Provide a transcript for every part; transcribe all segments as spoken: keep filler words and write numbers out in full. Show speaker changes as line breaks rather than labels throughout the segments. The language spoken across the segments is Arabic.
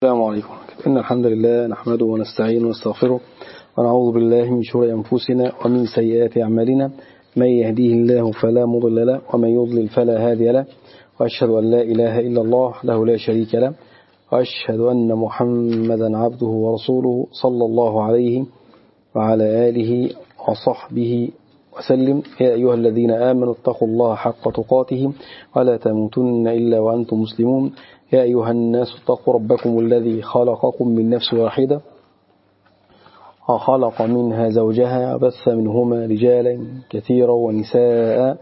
السلام عليكم. إن الحمد لله نحمده ونستعينه ونستغفره ونعوذ بالله من شرور أنفسنا ومن سيئات أعمالنا. من يهديه الله فلا مضل له ومن يضلل فلا هادي له، وأشهد أن لا إله إلا الله وحده لا شريك له، وأشهد أن محمدا عبده ورسوله صلى الله عليه وعلى آله وصحبه وسلم. يا أيها الذين آمنوا اتقوا الله حق تقاته ولا تموتن إلا وأنتم مسلمون. يا أيها الناس اتقوا ربكم الذي خلقكم من نفس واحدة وخلق منها زوجها وبث منهما رجالا كثيرا ونساء.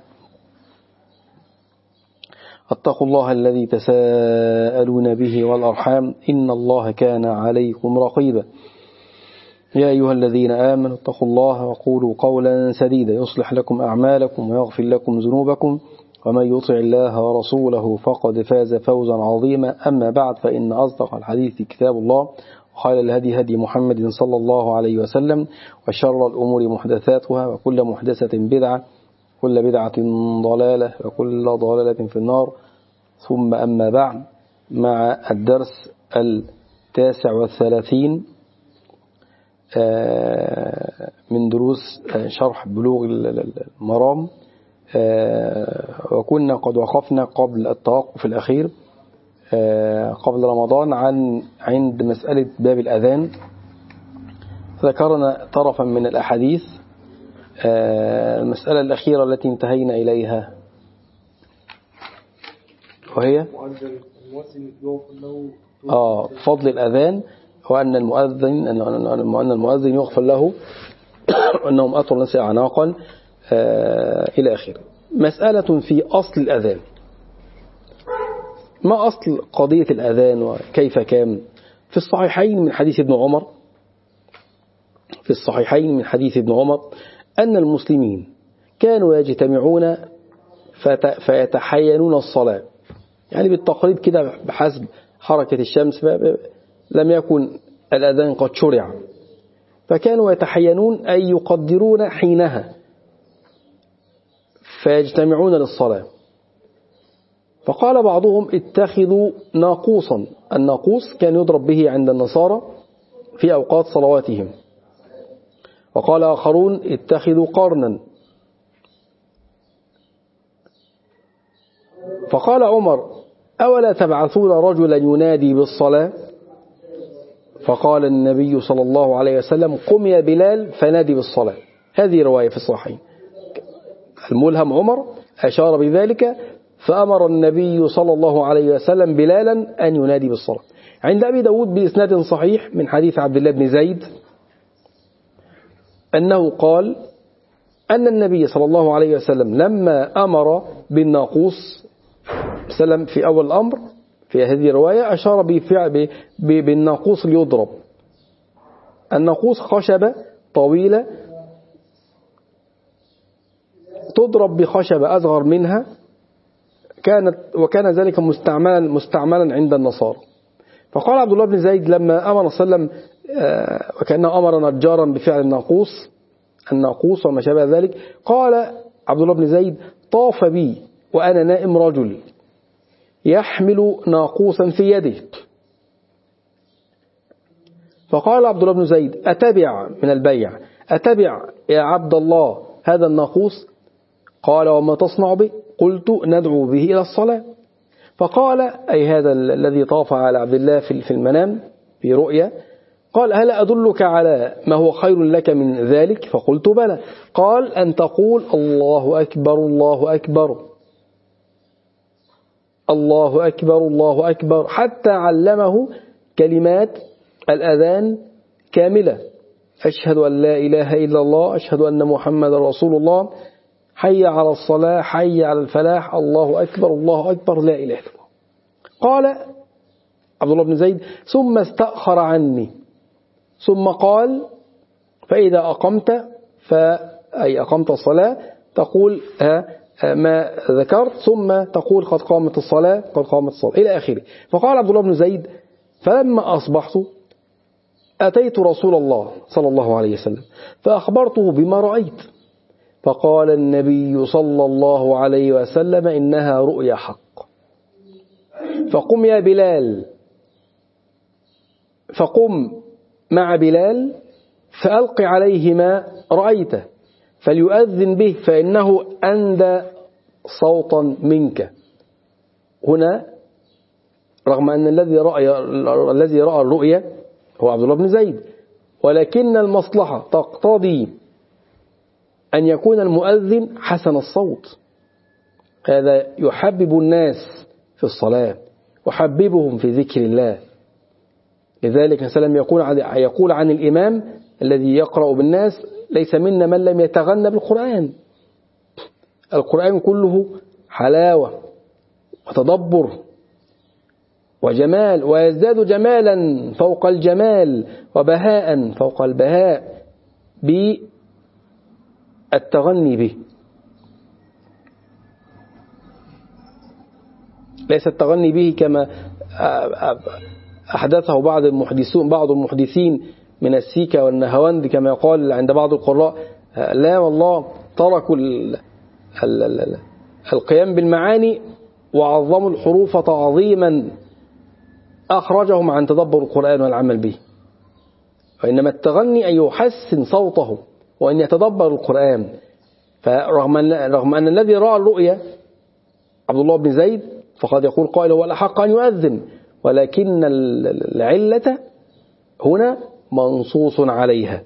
اتقوا الله الذي تساءلون به والأرحام إن الله كان عليكم رقيبا. يا أيها الذين آمنوا اتقوا الله وقولوا قولا سديدا يصلح لكم أعمالكم ويغفر لكم ذنوبكم، ومن يطع الله ورسوله فقد فاز فوزا عظيما. أما بعد، فإن أصدق الحديث كتاب الله، وخير الهدي هدي محمد صلى الله عليه وسلم، وشر الأمور محدثاتها، وكل محدثة بدعة، كل بدعة ضلالة، وكل ضلالة في النار. ثم أما بعد، مع الدرس التاسع والثلاثين من دروس شرح بلوغ المرام، وكنا قد وقفنا قبل التوقف الأخير قبل رمضان عن عند مسألة باب الأذان. ذكرنا طرفا من الأحاديث. المسألة الأخيرة التي انتهينا إليها وهي آه فضل الأذان، وأن المؤذن أن المؤذن يغفر له وأنهم أطول الناس أعناقا إلى آخره. مسألة في أصل الأذان. ما أصل قضية الأذان وكيف كان؟ في الصحيحين من حديث ابن عمر في الصحيحين من حديث ابن عمر أن المسلمين كانوا يجتمعون فيتحينون الصلاة، يعني بالتقريب كده بحسب حركة الشمس، لم يكن الأذان قد شرع، فكانوا يتحينون أي يقدرون حينها فيجتمعون للصلاة. فقال بعضهم اتخذوا ناقوسا. الناقوس كان يضرب به عند النصارى في أوقات صلواتهم. وقال آخرون اتخذوا قرنا. فقال عمر أولا تبعثون رجلا ينادي بالصلاة؟ فقال النبي صلى الله عليه وسلم قم يا بلال فنادي بالصلاة. هذه رواية في الصحيحين. الملهم عمر أشار بذلك، فأمر النبي صلى الله عليه وسلم بلالا أن ينادي بالصلاة. عند أبي داود بإسناد صحيح من حديث عبد الله بن زيد أنه قال أن النبي صلى الله عليه وسلم لما أمر بالناقوس سلم في أول الأمر في هذه الرواية أشار بفعل بالناقوس ليضرب. الناقوس خشبة طويلة تضرب بخشبة أصغر منها، كانت وكان ذلك مستعملا مستعملا عند النصارى. فقال عبد الله بن زيد لما أمر صلى الله عليه وسلم وكأنه أمر نجارا بفعل الناقوس الناقوس وما شابه ذلك، قال عبد الله بن زيد طاف بي وأنا نائم رجل يحمل ناقوسا في يده. فقال عبد الله بن زيد أتبع من البيع أتبع يا عبد الله هذا الناقوس؟ قال وما تصنع به؟ قلت ندعو به إلى الصلاة. فقال أي هذا الذي طاف على عبد الله في المنام في رؤيا، قال هل أدلك على ما هو خير لك من ذلك؟ فقلت بلى. قال أن تقول الله أكبر الله أكبر الله أكبر الله أكبر، حتى علمه كلمات الأذان كاملة: أشهد أن لا إله إلا الله، أشهد أن محمد رسول الله، حي على الصلاة، حي على الفلاح، الله أكبر الله أكبر، لا إله إلا الله. قال عبد الله بن زيد ثم استأخر عني، ثم قال فإذا أقمت فأي أقمت الصلاة تقول ما ذكرت، ثم تقول قد قامت الصلاة قد قامت الصلاة إلى آخره. فقال عبد الله بن زيد فلما أصبحت أتيت رسول الله صلى الله عليه وسلم فأخبرته بما رأيت، فقال النبي صلى الله عليه وسلم إنها رؤيا حق، فقم يا بلال فقم مع بلال فألق عليه ما رأيته فليؤذن به فإنه أندى صوتا منك. هنا رغم أن الذي رأى الذي رأى الرؤيا هو عبد الله بن زيد، ولكن المصلحة تقتضي أن يكون المؤذن حسن الصوت، هذا يحبب الناس في الصلاة وحببهم في ذكر الله. لذلك سلم يقول عن, يقول عن الإمام الذي يقرأ بالناس ليس منا من لم يتغنى بالقرآن. القرآن كله حلاوة وتدبر وجمال، ويزداد جمالا فوق الجمال وبهاء فوق البهاء بالتغني به. ليس التغني به كما أحدثه بعض المحدثون بعض المحدثين من السيكا والنهواند كما يقال عند بعض القراء، لا والله تركوا ال ال ال القيام بالمعاني وعظموا الحروف تعظيما أخرجهم عن تدبر القرآن والعمل به. وإنما التغني أن يحسن صوته وأن يتدبر القرآن. فرغم أن, رغم أن الذي رأى الرؤيا عبد الله بن زيد فقد يقول قائل هو الأحق أن يؤذن، ولكن العلة هنا منصوص عليها.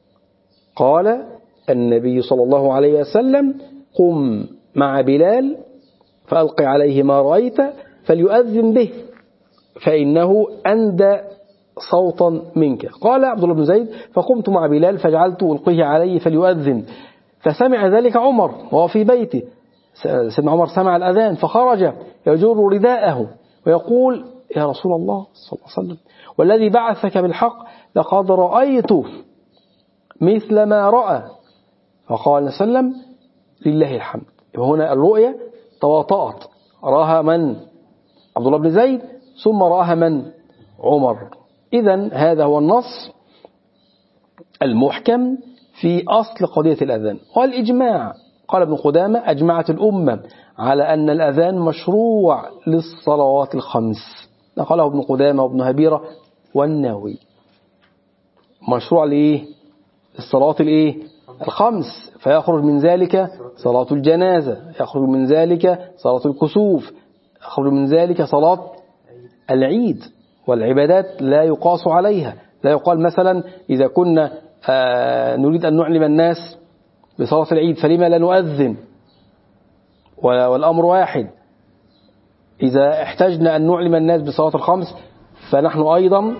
قال النبي صلى الله عليه وسلم قم مع بلال فألق عليه ما رأيت فليؤذن به فإنه أندى صوتا منك. قال عبد الله بن زيد فقمت مع بلال فجعلت ألقيه عليه فليؤذن، فسمع ذلك عمر وهو في بيته. سيدنا عمر سمع الأذان فخرج يجر رداءه ويقول يا رسول الله صلى الله عليه وسلم والذي بعثك بالحق لقد رأيت مثل ما رأى. فقال صلى الله عليه وسلم لله الحمد. هنا الرؤيا تواطأت، رآها من؟ عبد الله بن زيد، ثم رآها من؟ عمر. إذن هذا هو النص المحكم في أصل قضية الأذان. والإجماع قال ابن قدامة أجمعت الأمة على أن الأذان مشروع للصلوات الخمس، قاله ابن قدامة وابن هبيرة والنووي. مشروع لإيه؟ الصلوات الإيه؟ الخمس، فيخرج من ذلك صلاة الجنازة، يخرج من ذلك صلاة الكسوف، يخرج من ذلك صلاة العيد. والعبادات لا يقاس عليها، لا يقال مثلا إذا كنا آه نريد أن نعلم الناس بصلاة العيد فلما لا نؤذن، والأمر واحد. إذا احتجنا أن نعلم الناس بصلاة الخمس فنحن أيضا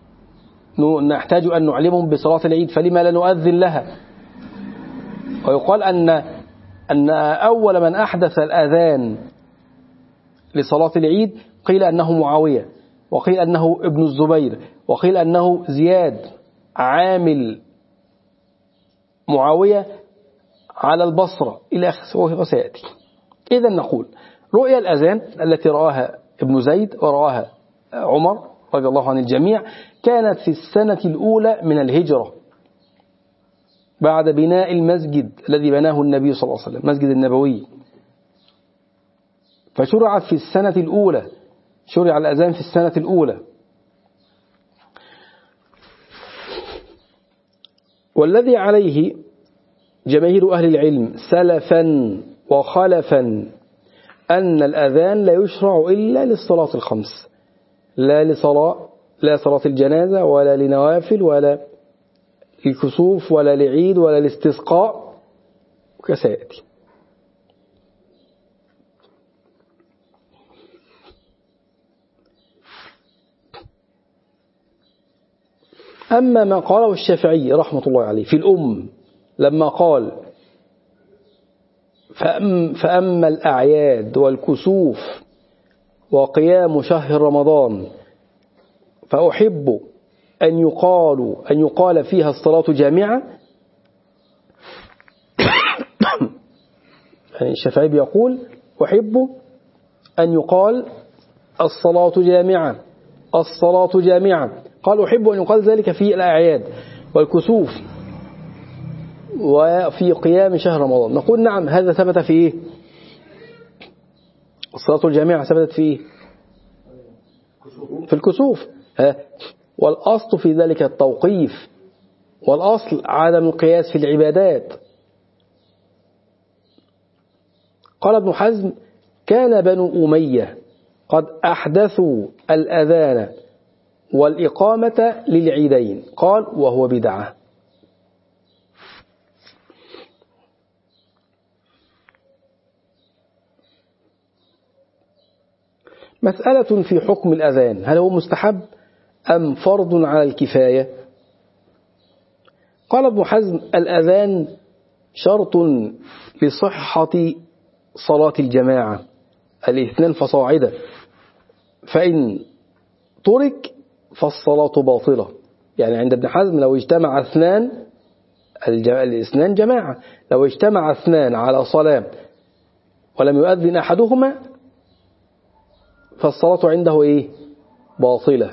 نحتاج أن نعلمهم بصلاة العيد فلما لا نؤذن لها. ويقال أن أن أول من أحدث الأذان لصلاة العيد قيل أنه معاوية، وقيل أنه ابن الزبير، وقيل أنه زياد عامل معاوية على البصرة إلى آخره وسيأتي. إذا نقول رؤيا الأذان التي رآها ابن زيد ورآها عمر رضي الله عن الجميع كانت في السنة الأولى من الهجرة بعد بناء المسجد الذي بناه النبي صلى الله عليه وسلم، مسجد النبوي. فشرعت في السنة الأولى، شرع الأذان في السنة الأولى. والذي عليه جماهير أهل العلم سلفا وخلفا أن الأذان لا يشرع إلا للصلاة الخمس، لا لصلاة لا صلاة الجنازة ولا لنوافل ولا للكسوف ولا لعيد ولا لاستسقاء كسيأتي. أما ما قاله الشافعي رحمة الله عليه في الأم لما قال فأم فأما الأعياد والكسوف وقيام شهر رمضان فأحب أن يقال أن يقال فيها الصلاة جامعة. الشافعي بيقول أحب أن يقال الصلاة جامعة، الصلاة جامعة. قال أحب أن يقال ذلك في الأعياد والكسوف وفي قيام شهر رمضان. نقول نعم، هذا ثبت في إيه؟ الصلاة الجامعة ثبتت في إيه؟ في الكسوف. ها والأصل في ذلك التوقيف، والأصل عدم القياس في العبادات. قال ابن حزم: كان بنو أمية قد أحدثوا الأذان والإقامة للعيدين، قال: وهو بدعة. مسألة في حكم الأذان، هل هو مستحب أم فرض على الكفاية؟ قال ابن حزم: الأذان شرط لصحة صلاة الجماعة الاثنين فصاعدا، فإن ترك فالصلاة باطلة. يعني عند ابن حزم لو اجتمع اثنان، الاثنان جماعة، لو اجتمع اثنان على صلاة ولم يؤذن أحدهما فالصلاة عنده إيه؟ باطلة.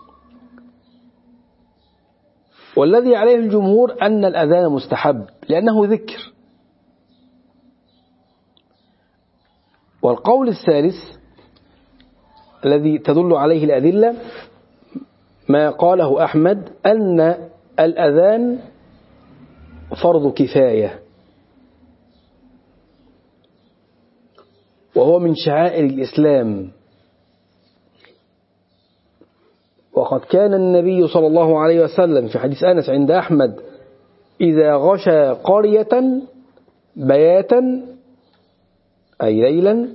والذي عليه الجمهور أن الأذان مستحب لأنه ذكر. والقول الثالث الذي تدل عليه الأدلة ما قاله أحمد أن الأذان فرض كفاية، وهو من شعائر الإسلام. وقد كان النبي صلى الله عليه وسلم في حديث أنس عند أحمد: إذا غشى قرية بياتا أي ليلا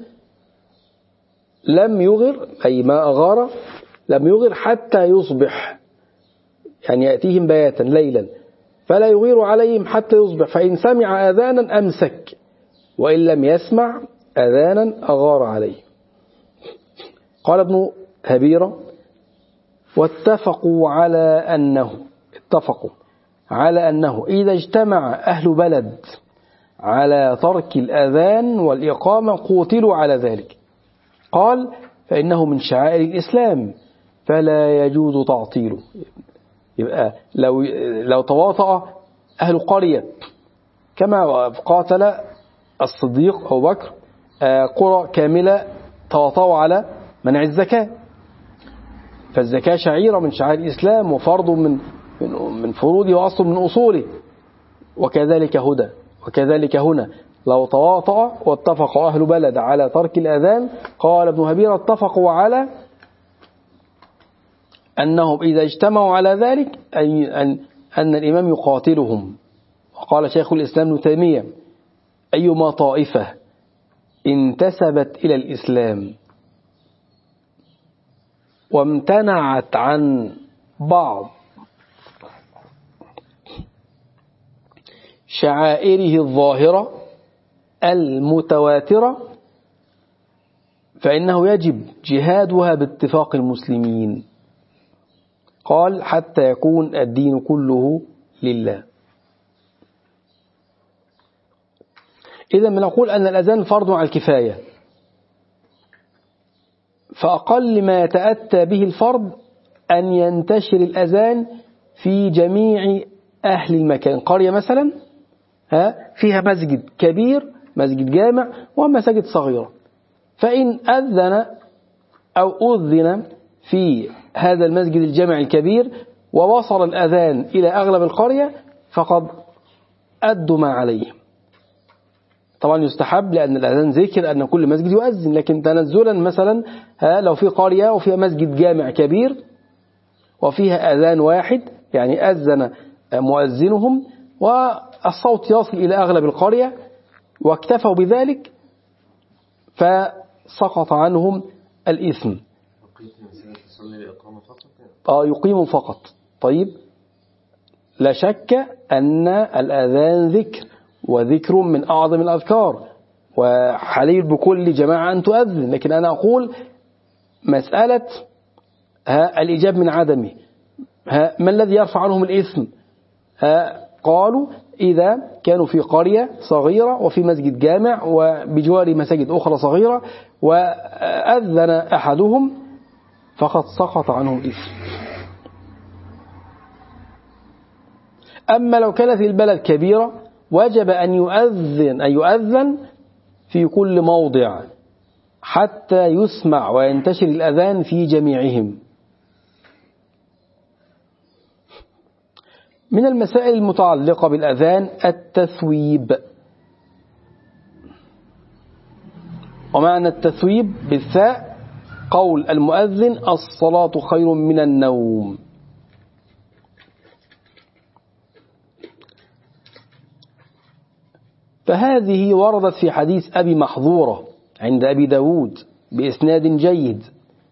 لم يغر، أي ما أغار، لم يغر حتى يصبح، يعني يأتيهم بياتا ليلا فلا يغير عليهم حتى يصبح، فإن سمع أذانا أمسك وإن لم يسمع أذانا أغار عليه. قال ابن هبيرة: واتفقوا على أنه اتفقوا على أنه إذا اجتمع أهل بلد على ترك الأذان والإقامة قوتلوا على ذلك. قال: فإنه من شعائر الإسلام فلا يجوز تعطيله. يبقى لو لو تواطأ أهل قرية كما قاتل الصديق أبو بكر قرى كاملة تواطؤوا على منع الزكاة، فالزكاة شعيرة من شعائر الإسلام وفرض من من فروضه وأصل من أصوله. وكذلك هدى وكذلك هنا لو تواطأ واتفق أهل بلد على ترك الأذان، قال ابن هبيرة: اتفقوا على أنهم إذا اجتمعوا على ذلك أن, أن, أن الإمام يقاتلهم. وقال شيخ الإسلام ابن تيمية: أيما طائفة انتسبت إلى الإسلام وامتنعت عن بعض شعائره الظاهرة المتواترة فإنه يجب جهادها باتفاق المسلمين. قال: حتى يكون الدين كله لله. إذا بنقول أن الأذان فرض على الكفاية، فأقل ما يتأتى به الفرض أن ينتشر الأذان في جميع أهل المكان. قرية مثلا فيها مسجد كبير، مسجد جامع، ومساجد صغيرة، فإن أذن أو أذن في هذا المسجد الجامع الكبير ووصل الأذان إلى أغلب القرية فقد أدوا ما عليهم. طبعا يستحب لأن الأذان ذكر أن كل مسجد يؤذن، لكن تنزلا مثلا لو في قرية وفيها مسجد جامع كبير وفيها أذان واحد، يعني أذن مؤذنهم والصوت يصل إلى أغلب القرية واكتفوا بذلك فسقط عنهم الإثم. آه يقيم فقط. طيب، لا شك أن الأذان ذكر، وذكر من أعظم الأذكار، وحليل بكل جماعة أن تؤذن، لكن أنا أقول مسألة ها الإجاب من عدمه، ها ما الذي يرفع عنهم الإثم؟ ها قالوا إذا كانوا في قرية صغيرة وفي مسجد جامع وبجوار مساجد أخرى صغيرة وأذن أحدهم فقد سقط عنهم الإثم. أما لو كانت البلد كبيرة وجب أن يؤذن أن يؤذن في كل موضع حتى يسمع وينتشر الأذان في جميعهم. من المسائل المتعلقة بالأذان التثويب. ومعنى التثويب بالثاء قول المؤذن الصلاة خير من النوم. فهذه وردت في حديث أبي محظورة عند أبي داود بإسناد جيد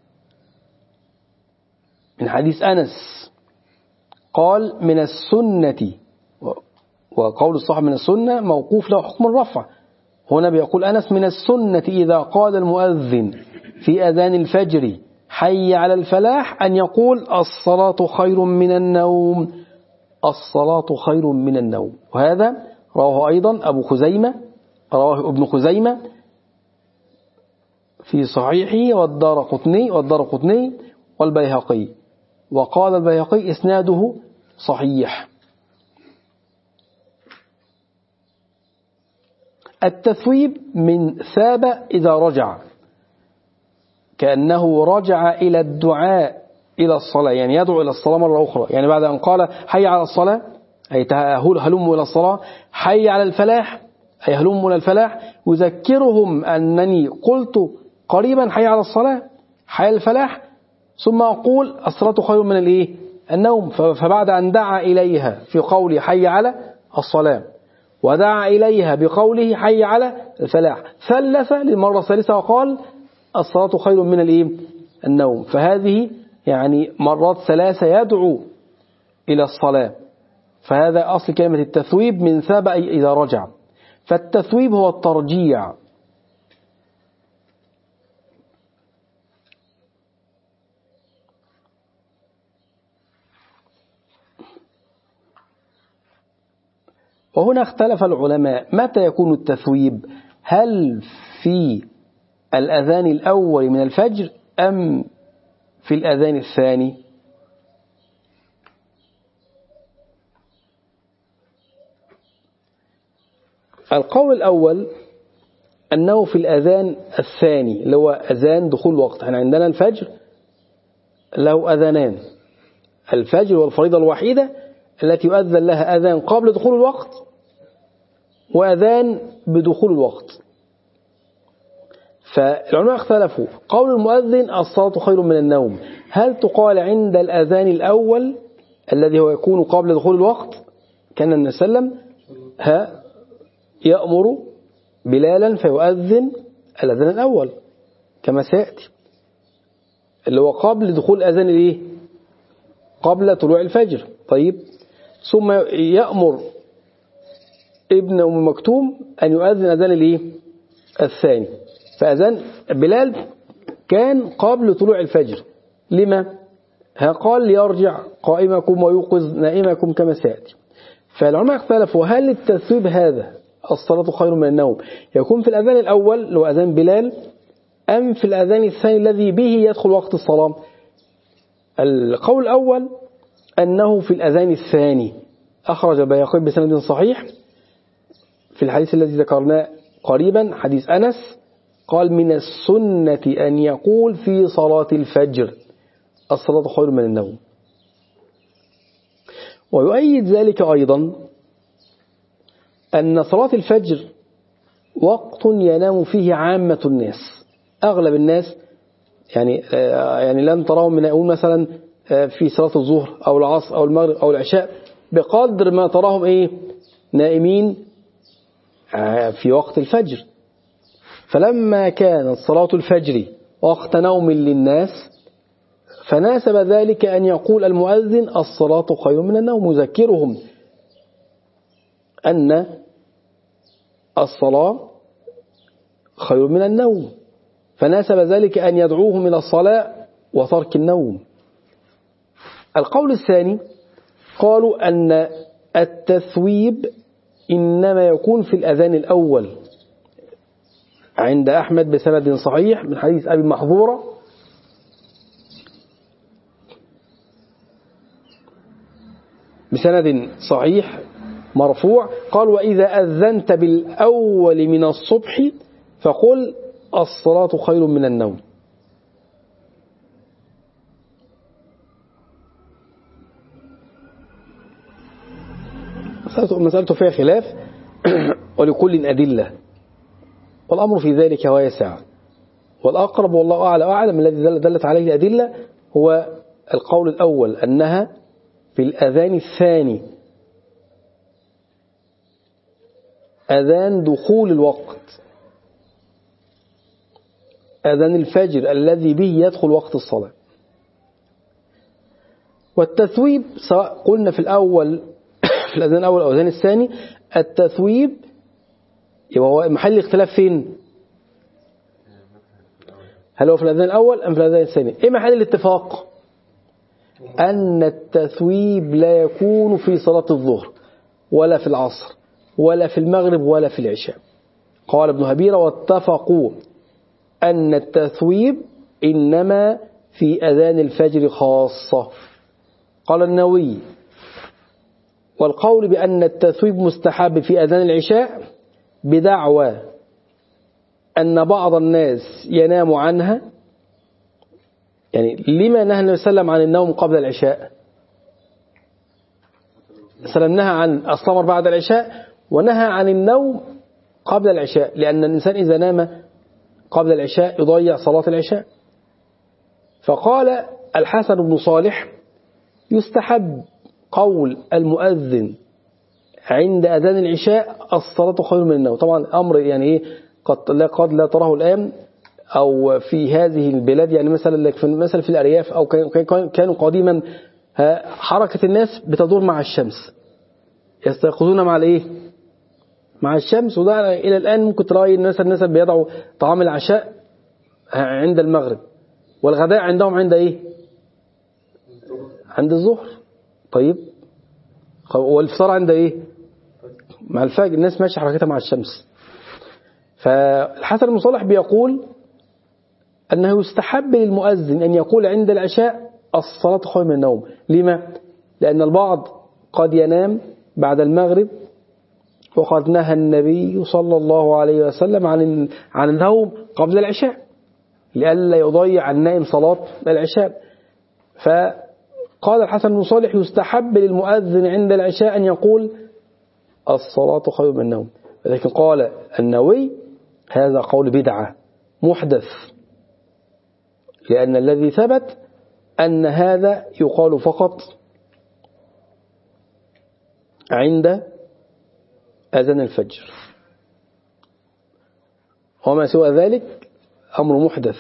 من حديث أنس قال من السنة، وقول الصحابة من السنة موقوف له حكم الرفع. هنا بيقول أنس من السنة إذا قال المؤذن في أذان الفجر حي على الفلاح أن يقول الصلاة خير من النوم، الصلاة خير من النوم. وهذا رواه أيضا أبو خزيمة، رواه ابن خزيمة في صحيحه والدارقطني والدارقطني والبيهقي، وقال البيهقي إسناده صحيح. التثويب من ثاب إذا رجع، كأنه رجع إلى الدعاء إلى الصلاة، يعني يدعو إلى الصلاة مرة أخرى. يعني بعد أن قال حي على الصلاة أي هلموا إلى الصلاة، حي على الفلاح أي هلموا إلى الفلاح، يذكرهم أنني قلت قريبا حي على الصلاة حي على الفلاح، ثم أقول الصلاة خير من الإيه؟ النوم. فبعد أن دعا إليها في قول حي على الصلاة ودعا إليها بقوله حي على الفلاح، ثلث للمرة الثالثة وقال الصلاة خير من الإيه؟ النوم. فهذه يعني مرات ثلاثة يدعو إلى الصلاة. فهذا أصل كلمة التثويب من ثاب إذا رجع. فالتثويب هو الترجيع. وهنا اختلف العلماء متى يكون التثويب، هل في الأذان الأول من الفجر أم في الأذان الثاني؟ القول الأول أنه في الأذان الثاني اللي هو أذان دخول الوقت. احنا عندنا الفجر له أذانان، الفجر والفريضة الوحيدة التي يؤذن لها أذان قبل دخول الوقت وأذان بدخول الوقت. فالعلماء اختلفوا. قول المؤذن الصلاة خير من النوم، هل تقال عند الأذان الأول الذي هو يكون قبل دخول الوقت؟ كان النبي صلى الله عليه وسلم ها يأمر بلالا فيؤذن الأذان الأول كما سيأتي، اللي هو قبل دخول أذان الإيه؟ قبل طلوع الفجر. طيب، ثم يأمر ابن أم مكتوم أن يؤذن أذان الإيه؟ الثاني. فأذان بلال كان قبل طلوع الفجر. لما؟ قال ليرجع قائمكم ويوقظ نائمكم كما سيأتي. فالعلماء اختلفوا هل التثويب هذا الصلاة خير من النوم يكون في الأذان الأول اللي هو أذان بلال أم في الأذان الثاني الذي به يدخل وقت الصلاة؟ القول الأول أنه في الأذان الثاني، أخرج البيهقي بسند صحيح في الحديث الذي ذكرناه قريبا حديث أنس قال من السنة أن يقول في صلاة الفجر الصلاة خير من النوم. ويؤيد ذلك أيضا أن صلاة الفجر وقت ينام فيه عامة الناس، أغلب الناس يعني يعني لن تراهم من يقول مثلا في صلاة الظهر أو العصر أو المغرب أو العشاء بقدر ما تراهم إيه نائمين في وقت الفجر. فلما كانت صلاة الفجر وقت نوم للناس فناسب ذلك أن يقول المؤذن الصلاة خير من النوم، يذكرهم أن الصلاة خير من النوم، فناسب ذلك أن يدعوهم إلى الصلاة وترك النوم. القول الثاني قالوا أن التثويب إنما يكون في الأذان الأول عند أحمد بسند صحيح من حديث أبي محظورة بسند صحيح مرفوع قال وإذا أذنت بالأول من الصبح فقل الصلاة خير من النوم. مسألته فيها خلاف ولكل أدلة، والأمر في ذلك واسع، والأقرب والله أعلى أعلم الذي دلت عليه الأدلة هو القول الأول أنها في الأذان الثاني، أذان دخول الوقت، أذان الفجر الذي به يدخل وقت الصلاة. والتثويب سواء قلنا في الأول في الأذان الأول أو الأذان الثاني، التثويب يبقى محل اختلاف فين؟ هل هو في الأذان الأول أم في الأذان الثاني؟ إيه محل الاتفاق؟ أن التثويب لا يكون في صلاة الظهر ولا في العصر ولا في المغرب ولا في العشاء. قال ابن هبيرة: واتفقوا أن التثويب إنما في أذان الفجر خاصة. قال النووي: والقول بأن التثويب مستحب في أذان العشاء بدعوى أن بعض الناس ينام عنها. يعني لما نهى النبي صلى الله عليه وسلم عن النوم قبل العشاء؟ سلم نهى عن السمر بعد العشاء ونهى عن النوم قبل العشاء، لأن الإنسان إذا نام قبل العشاء يضيع صلاة العشاء. فقال الحسن بن صالح: يستحب قول المؤذن عند أذان العشاء الصلاة خير من النوم. طبعا أمر يعني إيه قد لا قد لا تراه الآن أو في هذه البلاد، يعني مثلا مثلا في الأرياف أو كانوا قديما حركة الناس بتدور مع الشمس، يستيقظون مع الإيه؟ مع الشمس. وده إلى الآن ممكن تلاقي الناس الناس بيضعوا طعام العشاء عند المغرب، والغداء عندهم عند إيه؟ عند الظهر. طيب والفطار عند إيه؟ مع الفجر. الناس ماشية حركتها مع الشمس. فالحسن بن صالح بيقول أنه يستحب للمؤذن أن يقول عند العشاء الصلاة خير من النوم. لما؟ لأن البعض قد ينام بعد المغرب، وقد نهى النبي صلى الله عليه وسلم عن عن النوم قبل العشاء لئلا يضيع النائم صلاة العشاء. فقال الحسن بن صالح: يستحب للمؤذن عند العشاء أن يقول الصلاة خير من النوم. ولكن قال النووي: هذا قول بدعة محدث، لأن الذي ثبت أن هذا يقال فقط عند أذان الفجر، وما سوى ذلك أمر محدث.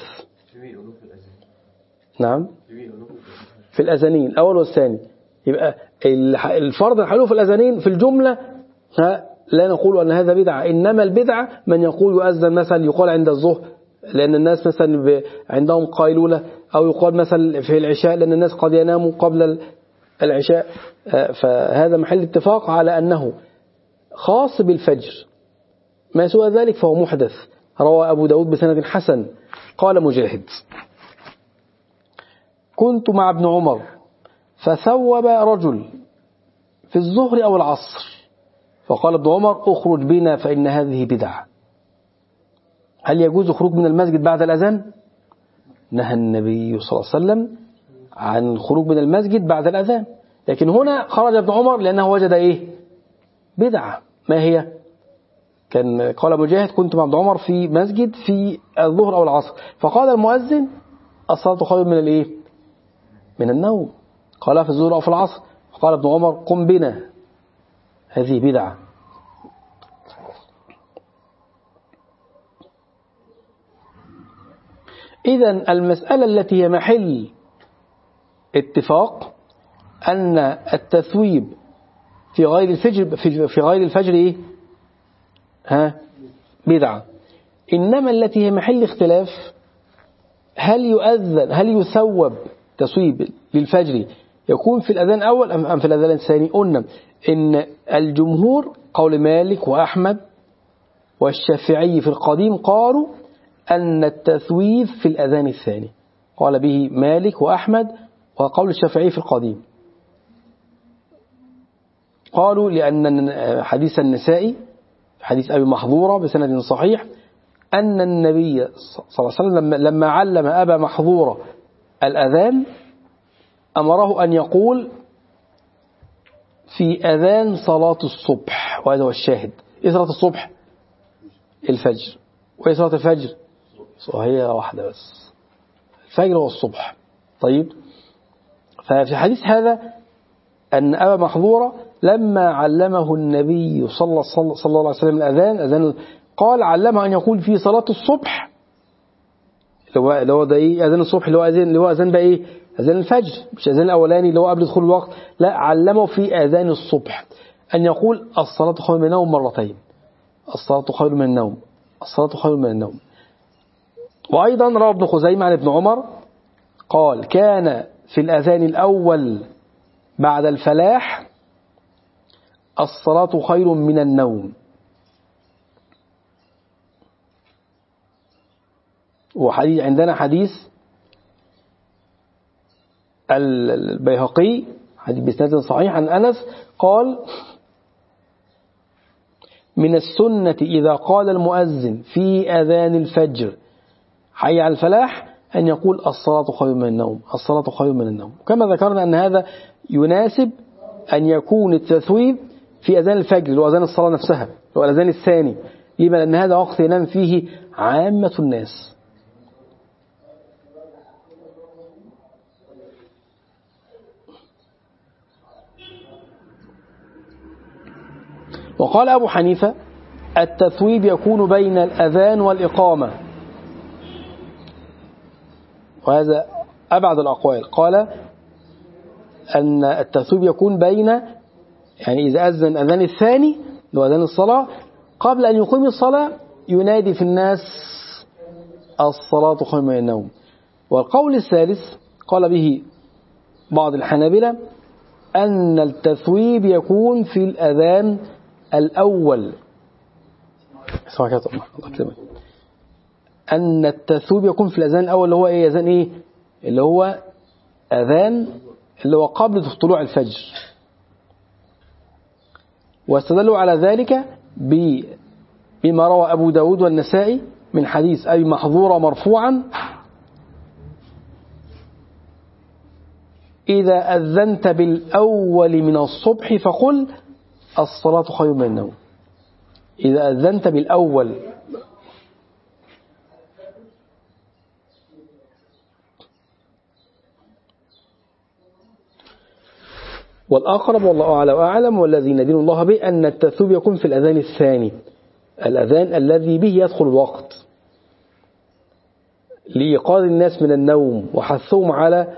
نعم، في الأذانين الأول والثاني. يبقى الفرض الحلو في الأذانين في الجملة لا نقول أن هذا بدعة، إنما البدعة من يقول يؤذن مثلا يقال عند الظهر لأن الناس مثلا عندهم قيلولة، أو يقال مثلا في العشاء لأن الناس قد يناموا قبل العشاء. فهذا محل اتفاق على أنه خاص بالفجر، ما سوى ذلك فهو محدث. روى أبو داود بسند حسن قال مجاهد: كنت مع ابن عمر فثوب رجل في الظهر أو العصر، فقال ابن عمر: اخرج بنا فإن هذه بدعة. هل يجوز خروج من المسجد بعد الأذان؟ نهى النبي صلى الله عليه وسلم عن خروج من المسجد بعد الأذان، لكن هنا خرج ابن عمر لأنه وجد إيه؟ بدعة. ما هي؟ كان قال مجاهد: كنت مع ابن عمر في مسجد في الظهر أو العصر، فقال المؤذن: الصلاة خير من الإيه؟ من النوم. قال في الظهر أو في العصر، فقال ابن عمر: قم بنا، هذه بدعة. إذن المسألة التي هي محل اتفاق أن التثويب في غير الفجر في غير الفجر إيه؟ ها بدعة. إنما التي هي محل اختلاف هل يؤذن هل يثوب تصويب للفجر يكون في الأذان الأول أم في الأذان الثاني؟ قلنا إن الجمهور قول مالك وأحمد والشافعي في القديم قالوا أن التثويب في الأذان الثاني، قال به مالك وأحمد وقول الشافعي في القديم. قالوا لأن حديث النسائي حديث أبي محظورة بسند صحيح أن النبي صلى الله عليه وسلم لما علم أبا محظورة الأذان أمره أن يقول في أذان صلاة الصبح، وهذا هو الشاهد. إيه صلاة الصبح؟ الفجر. وإيه صلاة الفجر؟ هي واحدة بس، الفجر والصبح. طيب، ففي الحديث هذا أن أبا محظورة لما علمه النبي صلى الله عليه وسلم الأذان أذان قال علمه أن يقول في صلاة الصبح، اللي هو ده إيه أذان الصبح، اللي هو أذان اللي هو أذان بقى إيه أذان الفجر، مش أذان الأولاني اللي هو قبل دخول الوقت، لا، علمه في أذان الصبح أن يقول الصلاة خير من النوم مرتين، الصلاة خير من النوم، الصلاة خير من النوم. وأيضا روى ابن خزيمة عن ابن عمر قال كان في الأذان الأول بعد الفلاح الصلاة خير من النوم. وحديث عندنا حديث البيهقي حديث بإسناد صحيح عن أنس قال من السنة إذا قال المؤذن في أذان الفجر حي على الفلاح أن يقول الصلاة خير من النوم، الصلاة خير من النوم. كما ذكرنا أن هذا يناسب أن يكون التثويب في أذان الفجر اللي هو أذان الصلاة نفسها اللي هو الأذان الثاني، لما لأن هذا وقت ينام فيه عامة الناس. وقال أبو حنيفة التثويب يكون بين الأذان والإقامة، وهذا أبعد الأقوال. قال أن التثويب يكون بين، يعني إذا أذن أذان الثاني لو أذان الصلاة قبل أن يقيم الصلاة ينادي في الناس الصلاة خير من النوم. والقول الثالث قال به بعض الحنابلة أن التثويب يكون في الأذان الأول، أن التثويب يكون في الأذان الأول اللي هو إيه أذان إيه اللي هو أذان اللي هو قبل طلوع الفجر. واستدلوا على ذلك بما روى أبو داود والنسائي من حديث أبي محظورة مرفوعا إذا أذنت بالأول من الصبح فقل الصلاة خير من النوم. إذا أذنت بالأول، والأقرب والله أعلى وأعلم والذي ندين الله به أن التثويب يكون في الأذان الثاني، الأذان الذي به يدخل الوقت، لإيقاظ الناس من النوم وحثهم على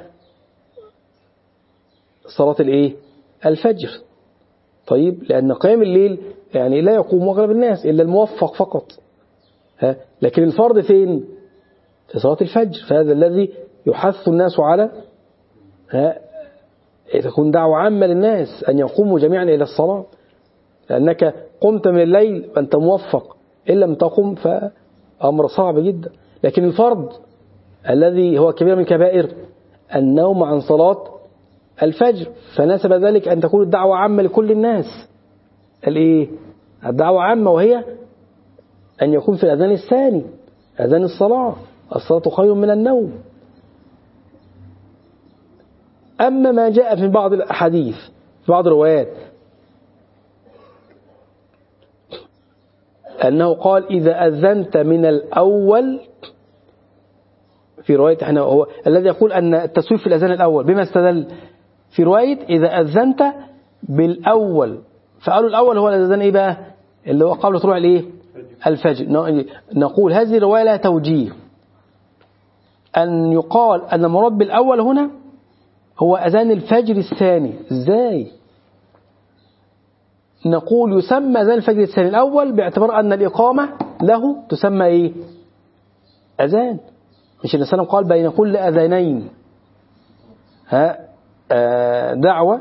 صلاة الإيه؟ الفجر. طيب، لأن قيام الليل يعني لا يقوم أغلب الناس إلا الموفق فقط، ها؟ لكن الفرض فين؟ في صلاة الفجر، فهذا الذي يحث الناس على ها تكون دعوة عامة للناس أن يقوموا جميعا إلى الصلاة، لأنك قمت من الليل وأنت موفق، إن لم تقم فأمر صعب جدا. لكن الفرض الذي هو كبير من كبائر النوم عن صلاة الفجر، فناسب ذلك أن تكون الدعوة عامة لكل الناس. الإيه؟ الدعوة عامة، وهي أن يكون في الأذان الثاني أذان الصلاة، الصلاة خير من النوم. أما ما جاء في بعض الأحاديث في بعض الروايات أنه قال إذا أذنت من الأول، في رواية احنا هو الذي يقول أن التسويف في الأذان الأول، بما استدل في رواية إذا أذنت بالأول، فقالوا الأول هو الأذان إيه بقى اللي هو قبل طلوع الإيه الفجر. نقول هذه الرواية لها توجيه، أن يقال أن المراد بالأول هنا هو أذان الفجر الثاني. إزاي؟ نقول يسمى أذان الفجر الثاني الأول باعتبار أن الإقامة له تسمى إيه أذان، مش النبي صلى الله عليه وسلم قال بين كل أذانين ها آه دعوة،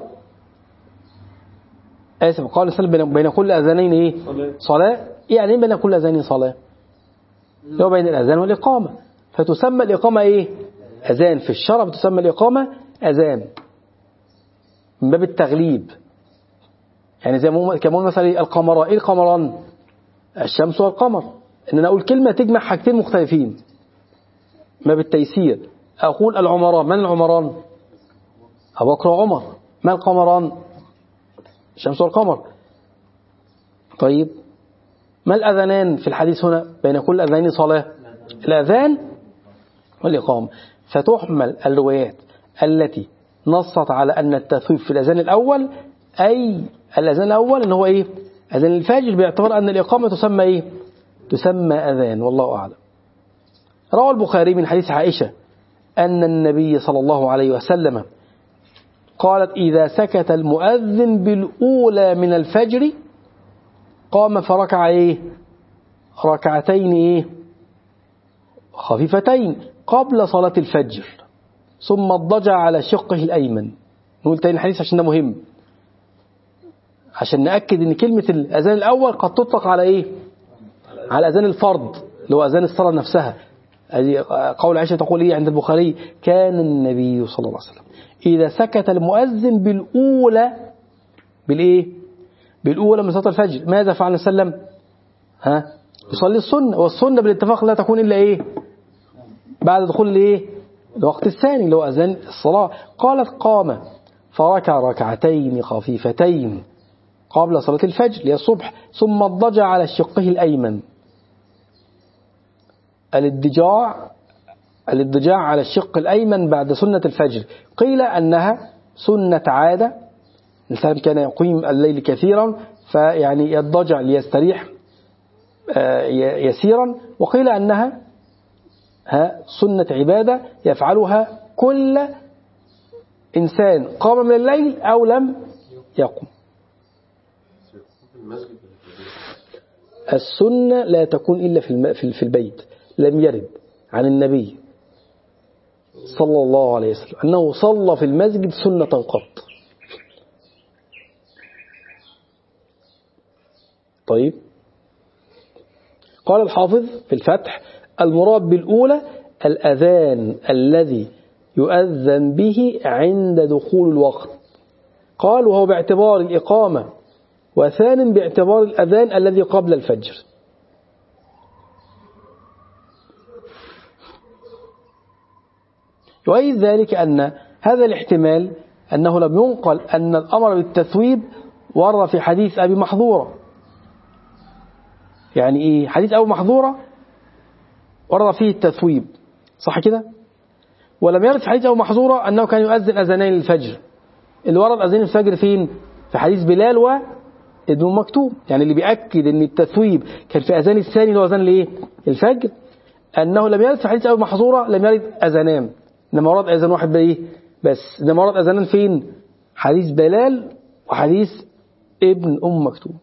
آسف قال السلام بين كل أذانين إيه صلاة، يعني بين كل أذانين صلاة لو بين الأذان والإقامة، فتسمى الإقامة إيه أذان، في الشرع تسمى الإقامة أذان من باب التغليب. يعني زي ما كمان مثلا القمران، إيه القمران؟ الشمس والقمر، إن أنا أقول كلمة تجمع حاجتين مختلفين ما بالتيسير. أقول العمران، من العمران؟ أبو بكر وعمر. ما القمران؟ الشمس والقمر. طيب ما الأذانان في الحديث هنا؟ بين كل أذان صلاة، الأذان والإقامة. فتحمل الروايات التي نصت على أن التثويب في الأذان الأول، أي الأذان الأول إن هو إيه؟ أذان الفجر، باعتبار أن الإقامة تسمى إيه؟ تسمى أذان، والله أعلم. روى البخاري من حديث عائشة أن النبي صلى الله عليه وسلم قالت: إذا سكت المؤذن بالأولى من الفجر قام فركع إيه؟ ركعتين إيه؟ خفيفتين قبل صلاة الفجر، ثم اضطجع على شقه الأيمن. نقول تاني الحديث عشان ده مهم، عشان نأكد أن كلمة الأذان الأول قد تطلق على إيه؟ على أذان الفرض اللي هو أذان الصلاة نفسها. قول عائشة تقول إيه عند البخاري: كان النبي صلى الله عليه وسلم إذا سكت المؤذن بالأولى بالإيه؟ بالأولى من صلاة الفجر ماذا فعل صلى الله عليه وسلم؟ ها؟ يصلي السنة، والسنة بالاتفاق لا تكون إلا إيه؟ بعد دخول الإيه؟ الوقت الثاني اللي هو أذان الصلاة. قالت: قام فركع ركعتين خفيفتين قبل صلاة الفجر للصبح، ثم اضطجع على شقه الأيمن. الاضطجاع الاضطجاع على الشق الأيمن بعد سنة الفجر، قيل أنها سنة عادة، الإنسان كان يقيم الليل كثيرا فيعني يضطجع ليستريح يسيرا، وقيل أنها سنة عبادة يفعلها كل إنسان قام من الليل أو لم يقم. السنة لا تكون إلا في البيت. لم يرد عن النبي صلى الله عليه وسلم أنه صلى في المسجد سنة قط. طيب، قال الحافظ في الفتح: المراد بالأولى الأذان الذي يؤذن به عند دخول الوقت. قال: وهو باعتبار الإقامة، وثان باعتبار الأذان الذي قبل الفجر. يؤيد ذلك أن هذا الاحتمال أنه لم ينقل أن الأمر بالتثويب ورد في حديث أبي محظورة. يعني إيه حديث أبي محظورة؟ ورد فيه التثويب، صح كده؟ ولم يرد في حديث أبي محظورة أنه كان يؤذن أذانين الفجر. اللي ورد أذان الفجر فين؟ في حديث بلال وابن مكتوم. يعني اللي بيأكد أن التثويب كان في أذان الثاني اللي هو أذان الإيه؟ الفجر، أنه لم يرد في حديث أبي محظورة لم يرد أذانان، إنما ورد أذان واحد بإيه؟ بس. إنما ورد أذانان فين؟ حديث بلال وحديث ابن أم مكتوم.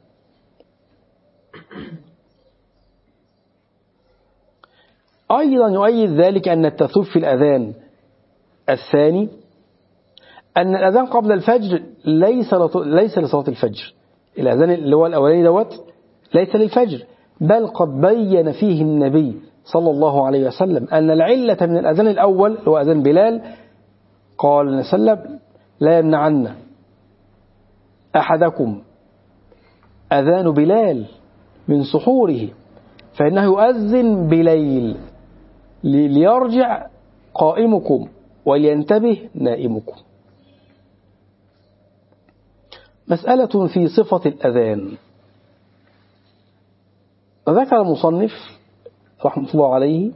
أيضا يؤيد ذلك أن التثويب في الأذان الثاني أن الأذان قبل الفجر ليس ليس لصلاة الفجر. الأذان اللي هو الأولاني دوت ليس للفجر، بل قد بين فيه النبي صلى الله عليه وسلم أن العلة من الأذان الأول هو أذان بلال. قال صلى الله عليه وسلم: لا يمنعن أحدكم أذان بلال من سحوره فإنه يؤذن بليل ليرجع قائمكم ولينتبه نائمكم. مسألة في صفة الأذان. ذكر المصنف رحمة الله عليه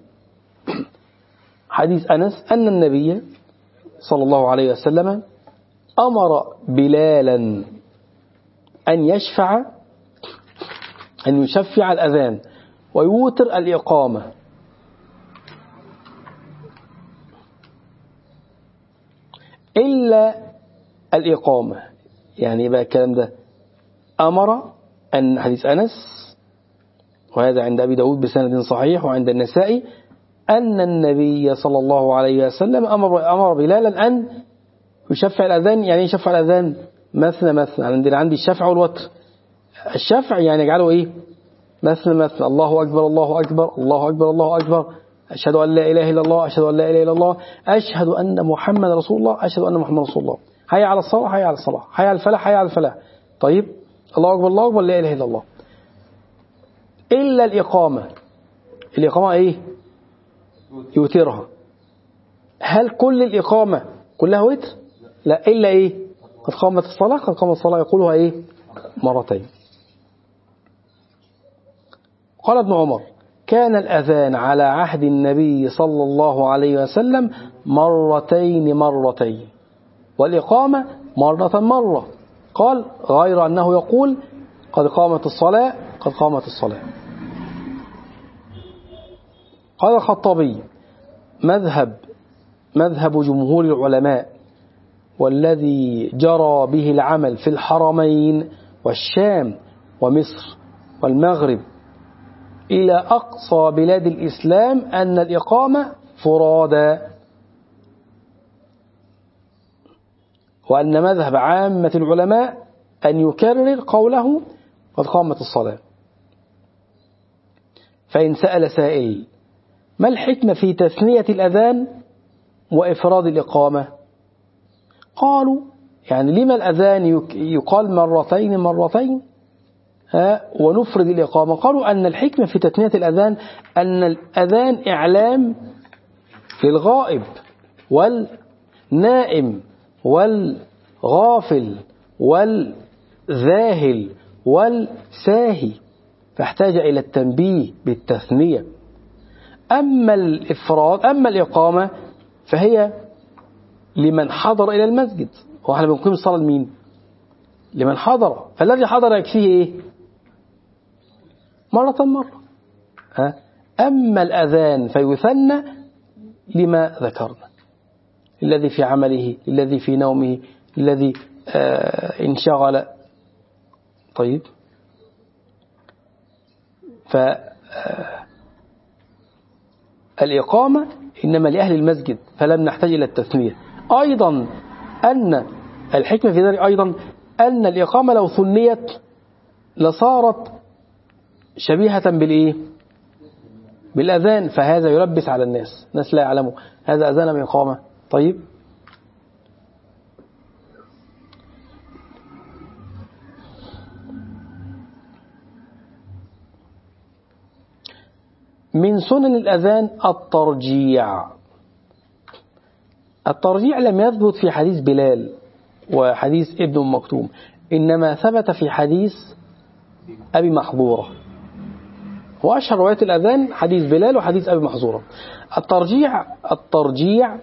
حديث أنس أن النبي صلى الله عليه وسلم أمر بلالا أن يشفع أن يشفع الأذان ويوتر الإقامة. إلا الإقامة. يعني بقى الكلام ده أمر أن حديث أنس، وهذا عند أبي داود بسند صحيح وعند النسائي، أن النبي صلى الله عليه وسلم أمر, أمر بلالا أن يشفع الأذان. يعني يشفع الأذان مثنى مثنى. عندنا عندي الشفع والوتر. الشفع يعني يجعله إيه؟ مثنى مثنى. الله أكبر الله أكبر الله أكبر الله أكبر، أشهد أن لا إله إلا الله أشهد أن لا إله إلا الله أشهد أن محمد رسول الله أشهد أن محمد رسول الله، حي على الصلاة حي على الصلاة حي على الفلاح حي على الفلاح. طيب، الله أكبر الله أكبر لا إله إلا الله. إلا الإقامة. الإقامة إيه؟ يوترها. هل كل الإقامة كلها وتر؟ لا، إلا إيه؟ قد قامت الصلاة، قد قامت الصلاة يقولها إيه؟ مرتين. قال ابن عمر: كان الأذان على عهد النبي صلى الله عليه وسلم مرتين مرتين، والإقامة مرة مرة. قال: غير أنه يقول: قد قامت الصلاة، قد قامت الصلاة. قال الخطابي: مذهب مذهب جمهور العلماء والذي جرى به العمل في الحرمين والشام ومصر والمغرب إلى أقصى بلاد الإسلام أن الإقامة فرادا، وأن مذهب عامة العلماء أن يكرر قوله: قد قامت الصلاة. فإن سأل سائل: ما الحكمة في تثنية الأذان وإفراد الإقامة؟ قالوا: يعني لما الأذان يقال مرتين مرتين ها ونفرد الإقامة؟ قالوا: أن الحكمة في تثنية الأذان أن الأذان إعلام للغائب والنائم والغافل والذاهل والساهي، فاحتاج إلى التنبيه بالتثنية. أما الإفراد أما الإقامة فهي لمن حضر إلى المسجد، وإحنا بنقيم الصلاة لمين؟ لمن حضر، فالذي حضر يكفيه إيه؟ مرة مرة. ها؟ أما الأذان فيثنى لما ذكرنا: الذي في عمله، الذي في نومه، الذي آه انشغل. طيب، فالإقامة إنما لأهل المسجد، فلم نحتاج إلى التثنية. أيضا أن الحكمة في ذلك أيضا أن الإقامة لو ثنيت لصارت شبيهة بالإيه؟ بالأذان، فهذا يلبس على الناس، الناس لا يعلموا هذا أذان أم إقامة. طيب، من سنن الأذان الترجيع. الترجيع لم يثبت في حديث بلال وحديث ابن أم مكتوم، إنما ثبت في حديث أبي محظورة، وأشهر روايات الأذان حديث بلال وحديث أبي محظورة. الترجيع الترجيع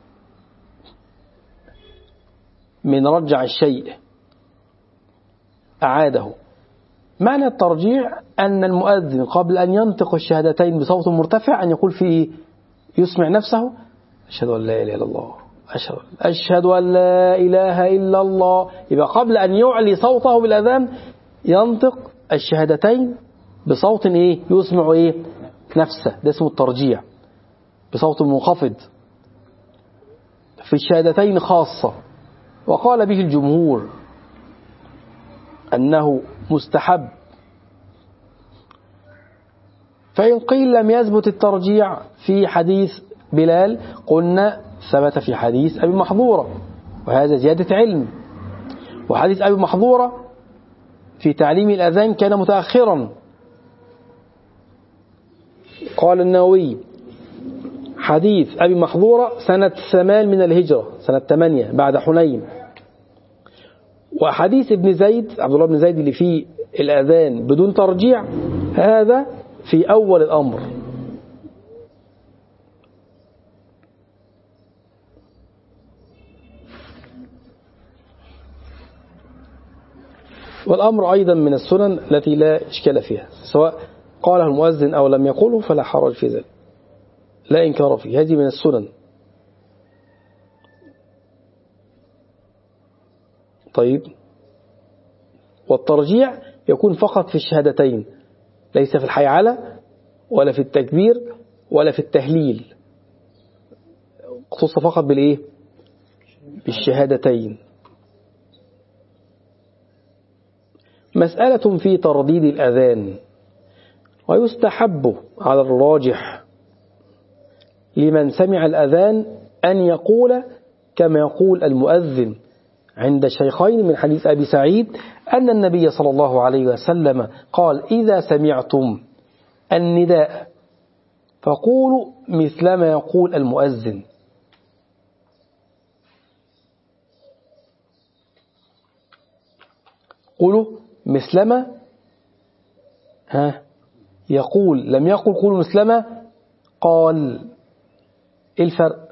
من رجع الشيء أعاده. معنى الترجيع أن المؤذن قبل أن ينطق الشهادتين بصوت مرتفع أن يقول فيه يسمع نفسه: أشهد أن لا إله إلا الله، أشهد, أشهد أن لا إله إلا الله. يبقى قبل أن يعلي صوته بالأذان ينطق الشهادتين بصوت إيه؟ يسمع إيه؟ نفسه. ده اسمه الترجيع، بصوت منخفض في الشهادتين خاصة. وقال به الجمهور أنه مستحب. فإن قيل لم يثبت الترجيع في حديث بلال، قلنا ثبت في حديث أبي محظورة، وهذا زيادة علم. وحديث أبي محظورة في تعليم الأذان كان متأخرا. قال النووي: حديث أبي محظورة سنة ثمان من الهجرة، سنة ثمانية بعد حنين. وحديث ابن زيد، عبد الله بن زيد، اللي فيه الأذان بدون ترجيع، هذا في أول الأمر. والأمر أيضا من السنن التي لا إشكال فيها، سواء قاله المؤذن أو لم يقوله فلا حرج في ذلك، لا إنكار فيه، هذه من السنن. طيب، والترجيع يكون فقط في الشهادتين، ليس في الحيعلة ولا في التكبير ولا في التهليل، خصوصا فقط بالإيه؟ بالشهادتين. مسألة في ترديد الأذان. ويستحب على الراجح لمن سمع الأذان أن يقول كما يقول المؤذن عند الشيخين من حديث أبي سعيد أن النبي صلى الله عليه وسلم قال: إذا سمعتم النداء فقولوا مثلما يقول المؤذن. قولوا مثلما ها يقول، لم يقل قولوا مثلما قال. إيه الفرق؟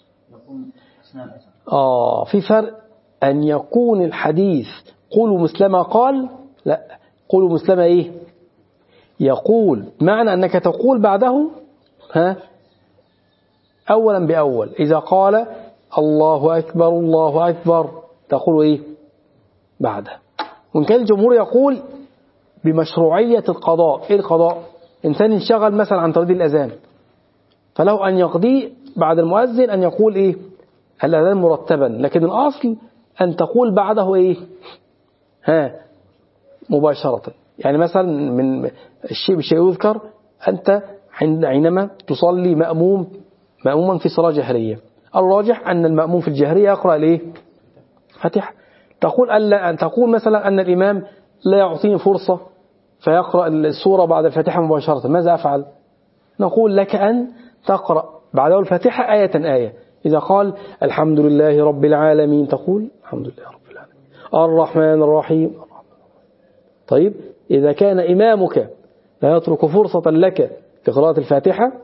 آه في فرق أن يكون الحديث قولوا مثلما قال، لا قولوا مثلما إيه يقول، معنى أنك تقول بعده ها أولا بأول. إذا قال الله أكبر الله أكبر تقول إيه بعده. وإن كان الجمهور يقول بمشروعية القضاء. إيه القضاء؟ إنسان انشغل مثلا عن ترديد الأذان، فله أن يقضي بعد المؤذن أن يقول إيه الأذان مرتبا، لكن الأصل أن تقول بعده إيه ها مباشرة. يعني مثلا من الشيء بشيء يذكر، أنت حينما تصلي مأموم مأموما في صلاة جهرية، الراجح أن المأموم في الجهرية يقرأ ليه فاتحة. تقول ألا أن تقول مثلا أن الإمام لا يعطيني فرصة فيقرأ السورة بعد الفاتحة مباشرة، ماذا أفعل؟ نقول لك أن تقرأ بعد الفاتحة آية آية. إذا قال الحمد لله رب العالمين تقول الحمد لله رب العالمين الرحمن الرحيم. طيب إذا كان إمامك لا يترك فرصة لك في قراءة الفاتحة،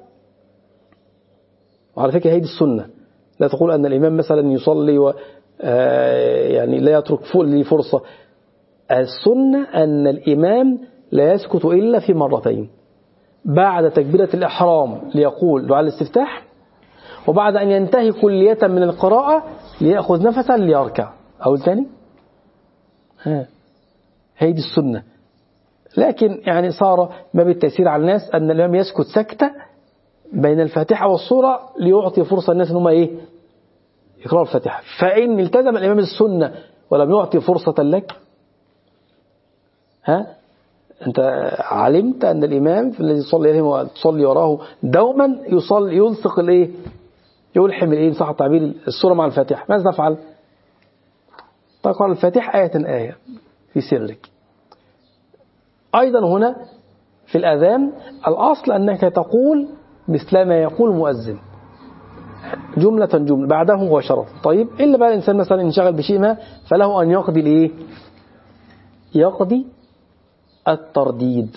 وعلى فكرة هذه السنة، لا تقول أن الإمام مثلا يصلي و يعني لا يترك لي فرصة. السنة أن الإمام لا يسكت إلا في مرتين، بعد تكبيرة الإحرام ليقول دعاء الاستفتاح، وبعد أن ينتهي كلية من القراءة ليأخذ نفسا ليركع. أو الثاني ها هذه السنة. لكن يعني صار ما بالتأثير على الناس أن الإمام يسكت سكتة بين الفاتحة والسورة ليعطي فرصة الناس أنهم إيه يقرأوا الفاتحة. فإن التزم الإمام السنة ولم يعطي فرصة لك، ها أنت علمت أن الإمام الذي يصلي عليه وتصلي وراه دوما يصلي يلصق الإيه يلحم الإيه صح التعبير السورة مع الفاتحة، ماذا تفعل؟ تقرأ الفاتحة آية آية في سرك. أيضا هنا في الأذان الأصل أنك تقول مثل ما يقول المؤذن جملة جملة بعده مباشرة. طيب إلا بقى الإنسان مثلا انشغل بشيء ما فله أن يقضي الإيه يقضي الترديد.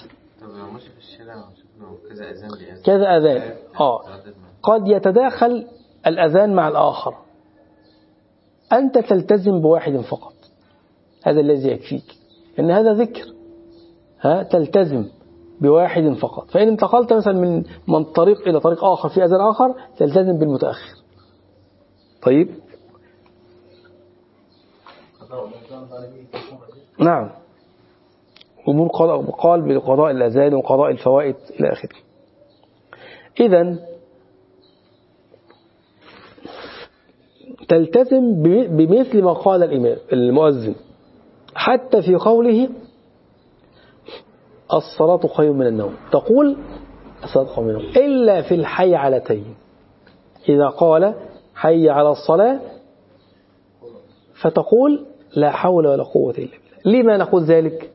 كذا أذان آه قد يتداخل الأذان مع الآخر، أنت تلتزم بواحد فقط، هذا الذي يكفيك، إن هذا ذكر، ها تلتزم بواحد فقط. فإن انتقلت مثلا من من طريق إلى طريق آخر في أذان آخر تلتزم بالمتأخر. طيب نعم أمور قال بقضاء الأذان وقضاء الفوائد إلى آخره. إذن تلتزم بمثل ما قال الإمام المؤذن حتى في قوله الصلاة خير من النوم، تقول الصلاة خير من النوم إلا في الحي علتين. إذا قال حي على الصلاة فتقول لا حول ولا قوة إلا بالله. لما نقول ذلك؟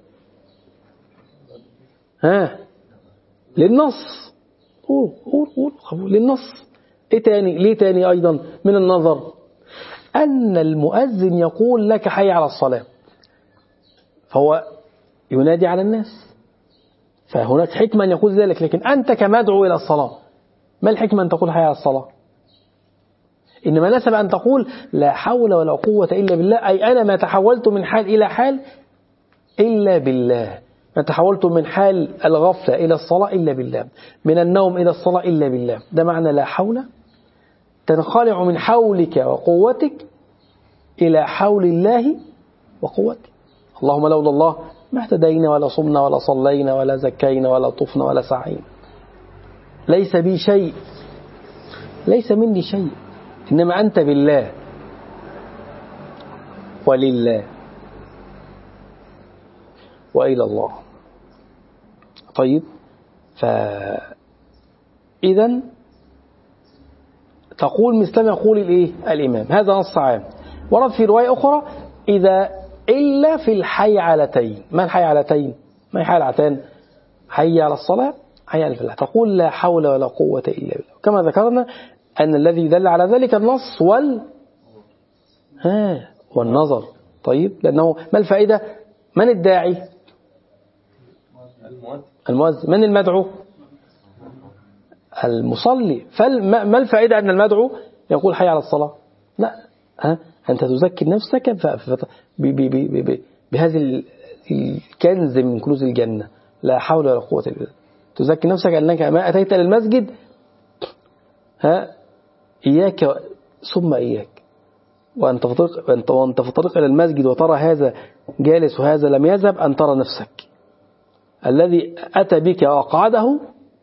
ها للنص. قول قول قول للنص. إيه تاني؟ ليه تاني أيضا من النظر أن المؤذن يقول لك حي على الصلاة، فهو ينادي على الناس، فهناك حكمة أن يقول ذلك. لكن أنت كمدعو إلى الصلاة ما الحكمة أن تقول حي على الصلاة؟ إنما نسب أن تقول لا حول ولا قوة إلا بالله، أي أنا ما تحولت من حال إلى حال إلا بالله، ما تحولت من حال الغفلة إلى الصلاة إلا بالله، من النوم إلى الصلاة إلا بالله. ده معنى لا حول، تنخلع من حولك وقوتك إلى حول الله وقوتك. اللهم لولا الله ما اهتدينا ولا صمنا ولا صلينا ولا زكينا ولا طفنا ولا سعينا. ليس بي شيء، ليس مني شيء، إنما أنت بالله ولله وإلى الله. طيب فإذا تقول مثل ما يقول الإيه الإمام، هذا نص عام. ورد في رواية أخرى إذا إلا في الحي علتين. ما الحي علتين؟ ما الحي علتان؟ حي على الصلاة حي على الفلاح، تقول لا حول ولا قوة إلا بالله. كما ذكرنا أن الذي دل على ذلك النص وال ها والنظر. طيب لأنه ما الفائدة من الداعي؟ المؤذن. من المدعو؟ المصلي. فما الفائدة أن المدعو يقول حي على الصلاة؟ لا، ها أنت تزكي نفسك بهذه الكنز من كنوز الجنة، لا حول ولا قوة إلا بالله. تزكي نفسك أنك ما أتيت للمسجد، ها إياك ثم إياك، وأنت في طريق وأنت في طريق إلى المسجد وترى هذا جالس وهذا لم يذهب، أن ترى نفسك الذي أتى بك وأقعده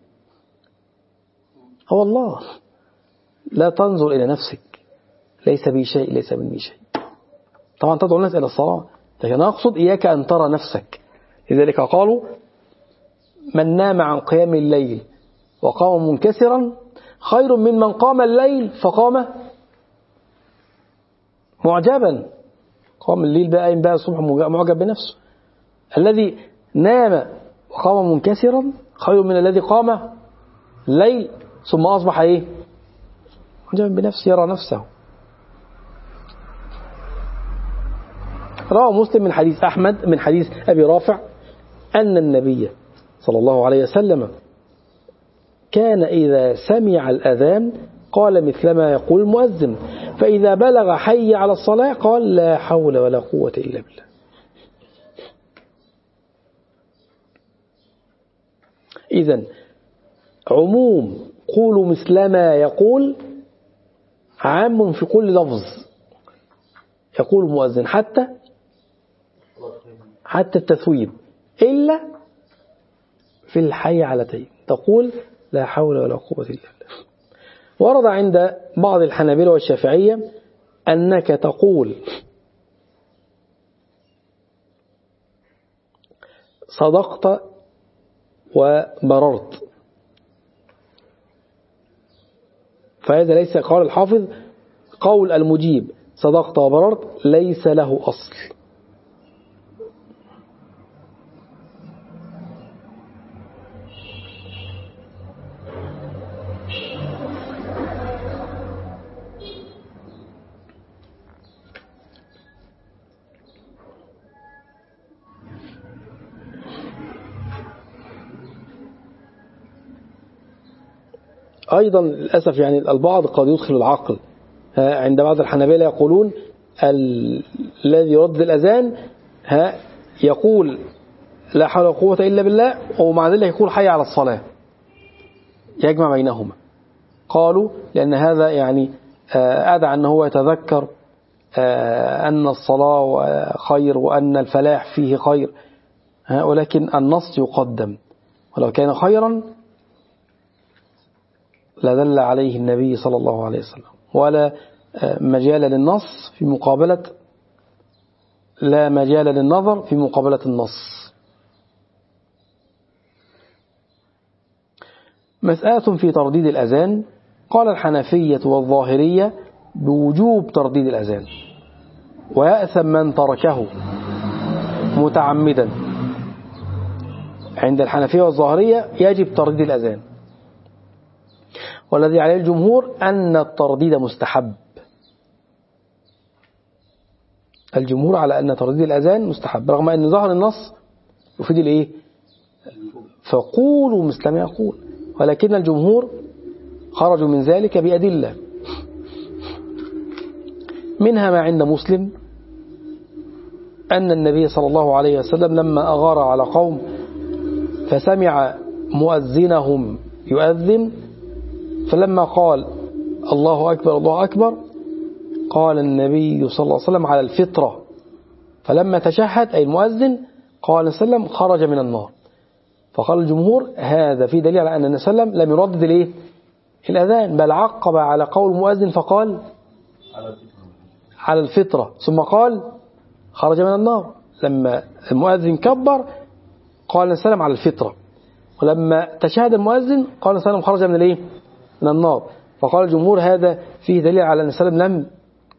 هو الله. لا تنظر إلى نفسك، ليس بي شيء ليس مني شيء. طبعا تدعو الناس إلى الصلاة، لكن أقصد إياك أن ترى نفسك. لذلك قالوا من نام عن قيام الليل وقام منكسرا خير من من قام الليل فقام معجبا. قام الليل بقى قايم بقى الصبح معجب بنفسه. الذي نام وقام منكسرا خير من الذي قام الليل ثم أصبح إيه؟ معجبا بنفسه، يرى نفسه. روى مسلم من حديث أحمد من حديث أبي رافع أن النبي صلى الله عليه وسلم كان إذا سمع الأذان قال مثلما يقول المؤذن، فإذا بلغ حي على الصلاة قال لا حول ولا قوة إلا بالله. إذن عموم قولوا مثلما يقول عام في كل لفظ يقول المؤذن، حتى حتى التثويب، إلا في الحي علتين تقول لا حول ولا قوة إلا بالله. ورد عند بعض الحنابلة والشافعية أنك تقول صدقت وبررت، فهذا ليس، قال الحافظ قول المجيب صدقت وبررت ليس له أصل. أيضا للأسف يعني البعض قد يدخل العقل. عند بعض الحنابلة يقولون الذي يرد الأذان ها يقول لا حول ولا قوة إلا بالله ومع ذلك يقول حي على الصلاة، يجمع بينهما. قالوا لأن هذا يعني أدعى أنه هو يتذكر أن الصلاة خير وأن الفلاح فيه خير، ولكن النص يقدم، ولو كان خيرا لدل عليه النبي صلى الله عليه وسلم، ولا مجال للنص في مقابلة لا مجال للنظر في مقابلة النص. مسألة في ترديد الأذان. قال الحنفية والظاهرية بوجوب ترديد الأذان، ويأثم من تركه متعمدا. عند الحنفية والظاهرية يجب ترديد الأذان، والذي عليه الجمهور أن الترديد مستحب. الجمهور على أن ترديد الأذان مستحب، رغم أن ظاهر النص يفيد الإيه؟ فقولوا مثل ما يقول، ولكن الجمهور خرجوا من ذلك بأدلة، منها ما عند مسلم أن النبي صلى الله عليه وسلم لما أغار على قوم فسمع مؤذنهم يؤذن، فلما قال الله أكبر الله أكبر قال النبي صلى الله عليه وسلم على الفطرة، فلما تشهد أي المؤذن قال صلى الله عليه وسلم خرج من النار. فقال الجمهور هذا في دليل على أن النبي صلى الله عليه وسلم لم يردد الإيه؟ الأذان، بل عقب على قول المؤذن فقال على الفطرة، ثم قال خرج من النار. لما المؤذن كبر قال النبي صلى الله عليه وسلم على الفطرة، ولما تشهد المؤذن قال النبي صلى الله عليه وسلم خرج من الإيه؟ من النار. فقال الجمهور هذا فيه دليل على أن النبي صلى الله عليه وسلم لم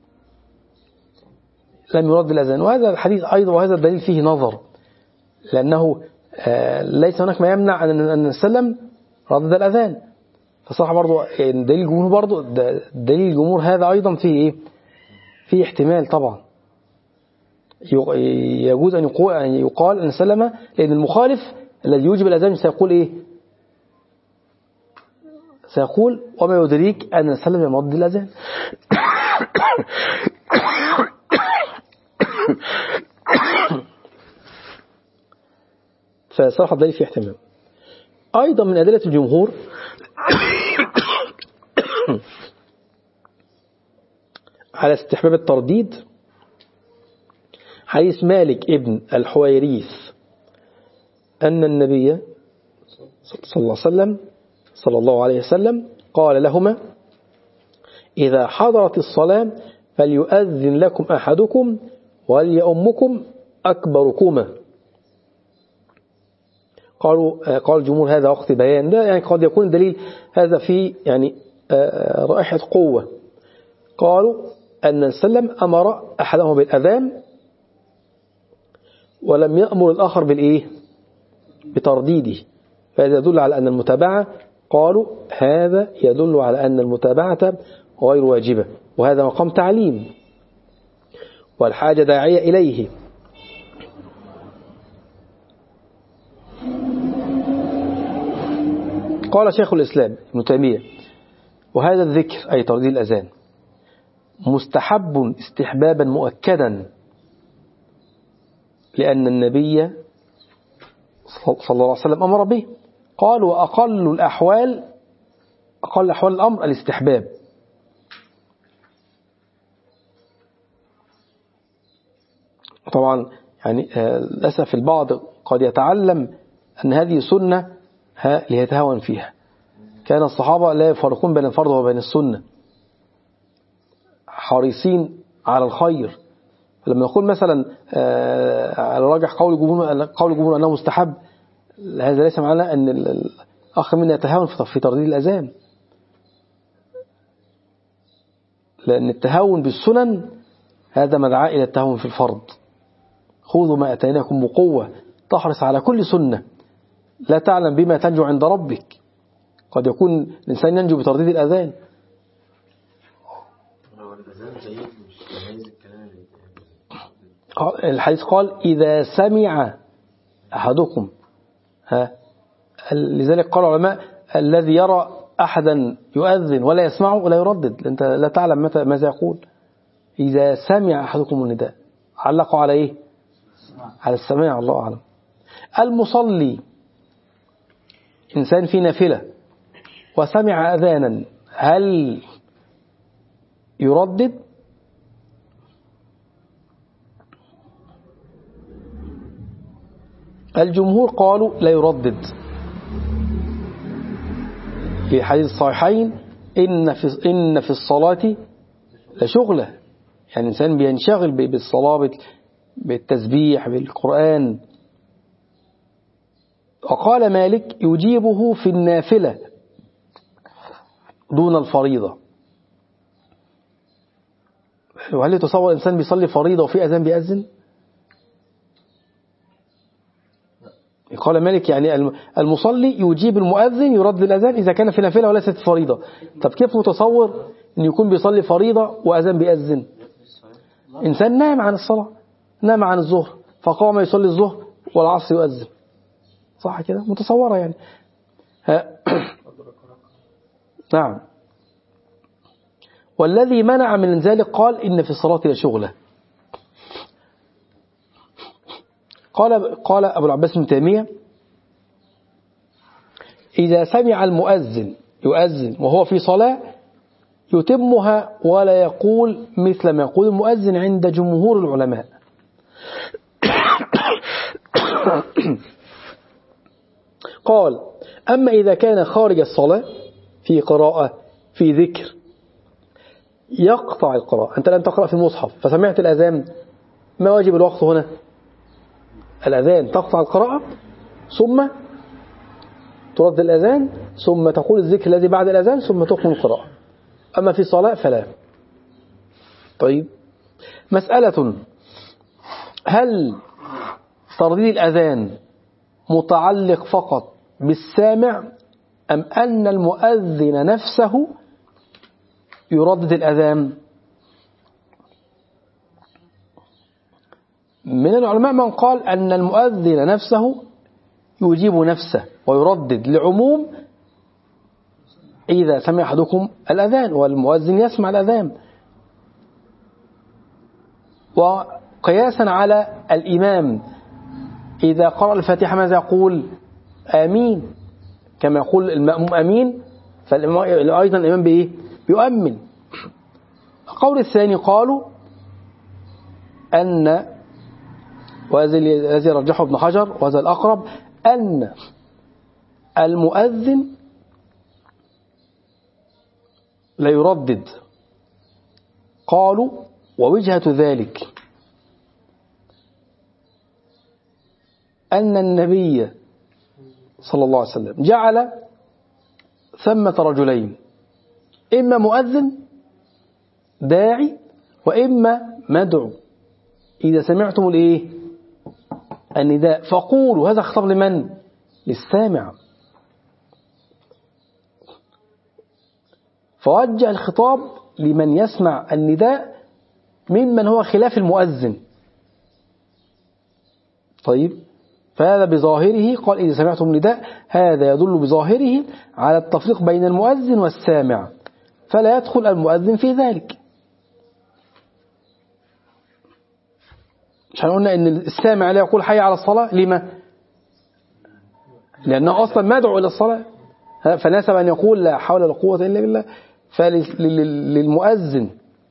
لم يرد الأذان. وهذا الحديث أيضا وهذا الدليل فيه نظر، لأنه ليس هناك ما يمنع أن النبي صلى الله عليه وسلم ردد الأذان. فصح برضو دليل الجمهور، برضو دليل الجمهور هذا أيضا فيه إيه؟ فيه احتمال طبعا، يجوز أن يقول, أن يقال أن سلم، لأن المخالف الذي يوجب الأذان سيقول إيه؟ سيقول وما يدريك أن سلم يمضي الأذان. فصراحة دليل في احتمال. أيضا من أدلة الجمهور على استحباب الترديد حديث مالك ابن الحويريث أن النبي صلى الله عليه وسلم صلى الله عليه وسلم قال لهما إذا حضرت الصلاة فليؤذن لكم أحدكم وليؤمكم أكبركما. قالوا قال الجمهور هذا وقت بيان، ده يعني قد يكون دليل هذا في يعني رائحة قوة. قالوا أن السلم أمر أحدهم بالأذان ولم يأمر الآخر بالإيه؟ بترديده، فهذا يدل على أن المتابعة، قالوا هذا يدل على أن المتابعة غير واجبة، وهذا مقام تعليم والحاجة داعية إليه. قال شيخ الإسلام ابن تيمية وهذا الذكر أي ترديد الأذان مستحب استحبابا مؤكدا، لأن النبي صلى الله عليه وسلم أمر به. قال وأقل الأحوال أقل أحوال الأمر الاستحباب. طبعا يعني للأسف البعض قد يتعلم أن هذه سنة ليتهاون فيها. كان الصحابة لا يفرقون بين الفرض وبين السنة، حريصين على الخير. لما نقول مثلا على راجح قول الجمهور قول الجمهور أنه مستحب، هذا ليس معناه أن الأخ منا يتهاون في ترديد الأذان، لأن التهاون بالسنن هذا مدعاة إلى التهاون في الفرض. خذوا ما أتيناكم بقوة، تحرص على كل سنة، لا تعلم بما تنجو عند ربك. قد يكون الإنسان ينجو بترديد الأذان. الحديث قال إذا سمع أحدكم، ها لذلك قال العلماء الذي يرى أحدا يؤذن ولا يسمعه ولا يردد، أنت لا تعلم متى ماذا يقول. إذا سمع أحدكم النداء، علقوا على إيه؟ على السماع، الله أعلم. المصلي إنسان في نافلة وسمع أذانا، هل يردد؟ الجمهور قالوا لا يردد، في حديث الصحيحين إن في إن في الصلاة لشغلة، يعني إنسان بينشغل بالصلاة بالتسبيح بالقرآن. وقال مالك يجيبه في النافلة دون الفريضة. وهل يتصور إنسان بيصلي فريضة وفي أذان بيأذن؟ قال مالك يعني المصلي يجيب المؤذن يرد الأذان إذا كان في نافلة وليست فريضة. طب كيف متصور أن يكون بيصلي فريضة وأذان بيأذن؟ إنسان نام عن الصلاة، نام عن الظهر فقام يصلي الظهر والعصر يؤذن، صح كده؟ متصورة يعني. نعم. والذي منع من ذلك قال إن في الصلاة لشغلة. قال قال أبو العباس بن تيمية إذا سمع المؤذن يؤذن وهو في صلاة يتمها ولا يقول مثل ما يقول المؤذن عند جمهور العلماء. قال أما إذا كان خارج الصلاة في قراءة في ذكر يقطع القراءة، أنت لم تقرأ في المصحف فسمعت الأذان، ما واجب الوقت هنا؟ الأذان، تقطع القراءة ثم ترد الأذان ثم تقول الذكر الذي بعد الأذان ثم تكمل القراءة. أما في صلاة فلا. طيب مسألة، هل ترديد الأذان متعلق فقط بالسامع أم أن المؤذن نفسه يردد الأذان؟ من العلماء من قال أن المؤذن نفسه يجيب نفسه ويردد لعموم إذا سمع أحدكم الأذان والمؤذن يسمع الأذان، وقياسا على الإمام إذا قرأ الفاتحة ماذا يقول؟ آمين، كما يقول المأموم آمين، فأيضا الإمام بإيه؟ بيؤمن. القول الثاني قالوا أن، وهذا الذي رجحه ابن حجر وهذا الأقرب، أن المؤذن لا يردد. قالوا ووجهة ذلك أن النبي صلى الله عليه وسلم جعل ثمة رجلين، إما مؤذن داعي وإما مدعو، إذا سمعتم الإيه؟ النداء فقولوا. هذا خطاب لمن؟ للسامع. فوجه الخطاب لمن يسمع النداء ممن هو خلاف المؤذن. طيب، فهذا بظاهره قال إذا سمعتم النداء، هذا يدل بظاهره على التفريق بين المؤذن والسامع، فلا يدخل المؤذن في ذلك. عشان قلنا إن السامع لا يقول حي على الصلاة، لما؟ لأنه أصلا مدعو إلى الصلاة، فناسب أن يقول لا حول ولا قوة إلا بالله. فللمؤذن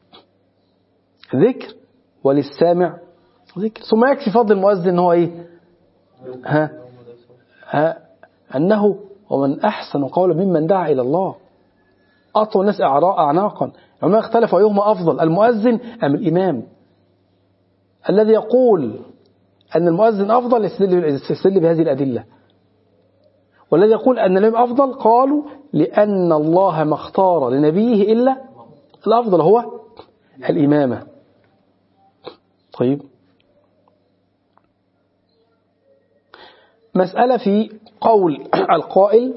ذكر وللسامع ذكر. ثم يكفي فضل المؤذن هو إيه؟ ها ها أنه ومن أحسن قولا ممن دعا إلى الله. أطول الناس أعناقا. لما اختلفوا أيهما أفضل، المؤذن أم الإمام؟ الذي يقول أن المؤذن أفضل يستدل بهذه الأدلة، والذي يقول أن الإمام أفضل قالوا لأن الله ما اختار لنبيه إلا الأفضل هو الإمامة. طيب، مسألة في قول القائل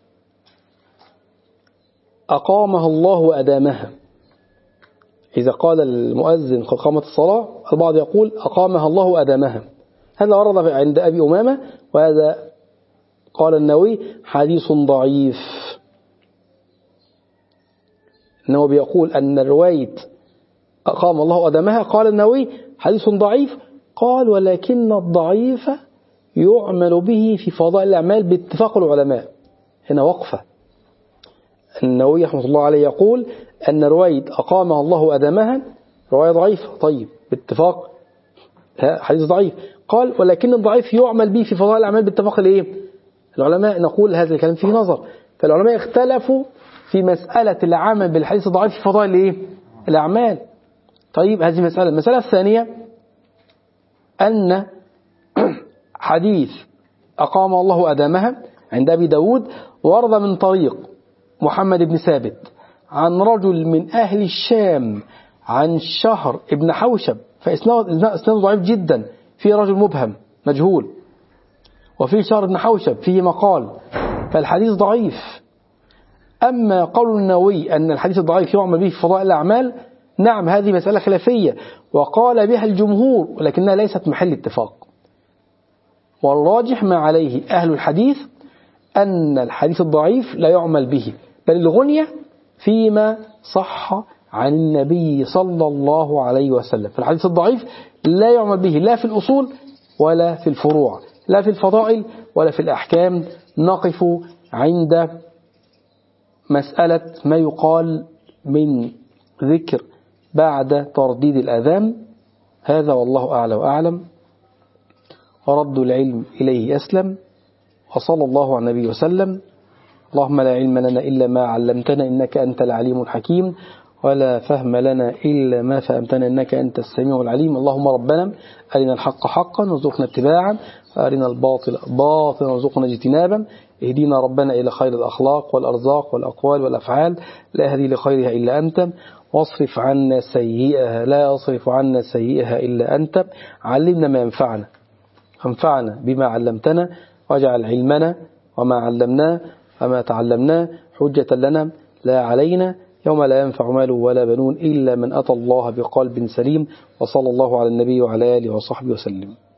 أقامها الله وأدامها. إذا قال المؤذن قد قامت الصلاة، البعض يقول أقامها الله وأدامها. هذا ورد عند أبي أمامة، وهذا قال النووي حديث ضعيف. النووي بيقول أن رواية أقام الله وأدامها قال النووي حديث ضعيف. قال ولكن الضعيف يعمل به في فضائل الأعمال باتفاق العلماء. هنا وقفة. النووي رحمه الله عليه يقول أن رواية أقامها الله وأدامها رواية ضعيفة. طيب، باتفاق حديث ضعيف. قال ولكن الضعيف يعمل به في فضائل الأعمال باتفاق الإيه؟ العلماء. نقول هذا الكلام فيه نظر. فالعلماء اختلفوا في مسألة العمل بالحديث الضعيف في فضائل الإيه؟ الأعمال. طيب، هذه مسألة. المسألة الثانية أن حديث أقام الله وأدامها عند أبي داود ورد من طريق محمد بن ثابت عن رجل من أهل الشام عن شهر ابن حوشب، فإسناد ضعيف جدا، فيه رجل مبهم مجهول، وفي شهر ابن حوشب فيه مقال، فالحديث ضعيف. أما قول النووي أن الحديث الضعيف يعمل به في فضائل الأعمال، نعم، هذه مسألة خلافية وقال بها الجمهور، ولكنها ليست محل اتفاق. والراجح ما عليه أهل الحديث أن الحديث الضعيف لا يعمل به، بل الغنية فيما صح عن النبي صلى الله عليه وسلم. فالحديث الضعيف لا يعمل به لا في الأصول ولا في الفروع، لا في الفضائل ولا في الأحكام. نقف عند مسألة ما يقال من ذكر بعد ترديد الأذان. هذا والله أعلى وأعلم، ورد العلم إليه أسلم، وصلى الله على النبي وسلم. اللهم لا علم لنا إلا ما علمتنا إنك أنت العليم الحكيم، ولا فهم لنا إلا ما فهمتنا إنك أنت السميع العليم. اللهم ربنا أرنا الحق حقا وارزقنا اتباعا، وأرنا الباطل باطلا وارزقنا اجتنابا. اهدينا ربنا إلى خير الأخلاق والأرزاق والأقوال والأفعال، لا يهدي لخيرها إلا أنت، واصرف عنا سيئها لا يصرف عنا سيئها إلا أنت. علمنا ما ينفعنا، وانفعنا بما علمتنا، واجعل علمنا وما علمناه وما تعلمناه حجة لنا لا علينا. يوم لا ينفع مال ولا بنون إلا من أتى الله بقلب سليم. وصلى الله على النبي وعلى آله وصحبه وسلم.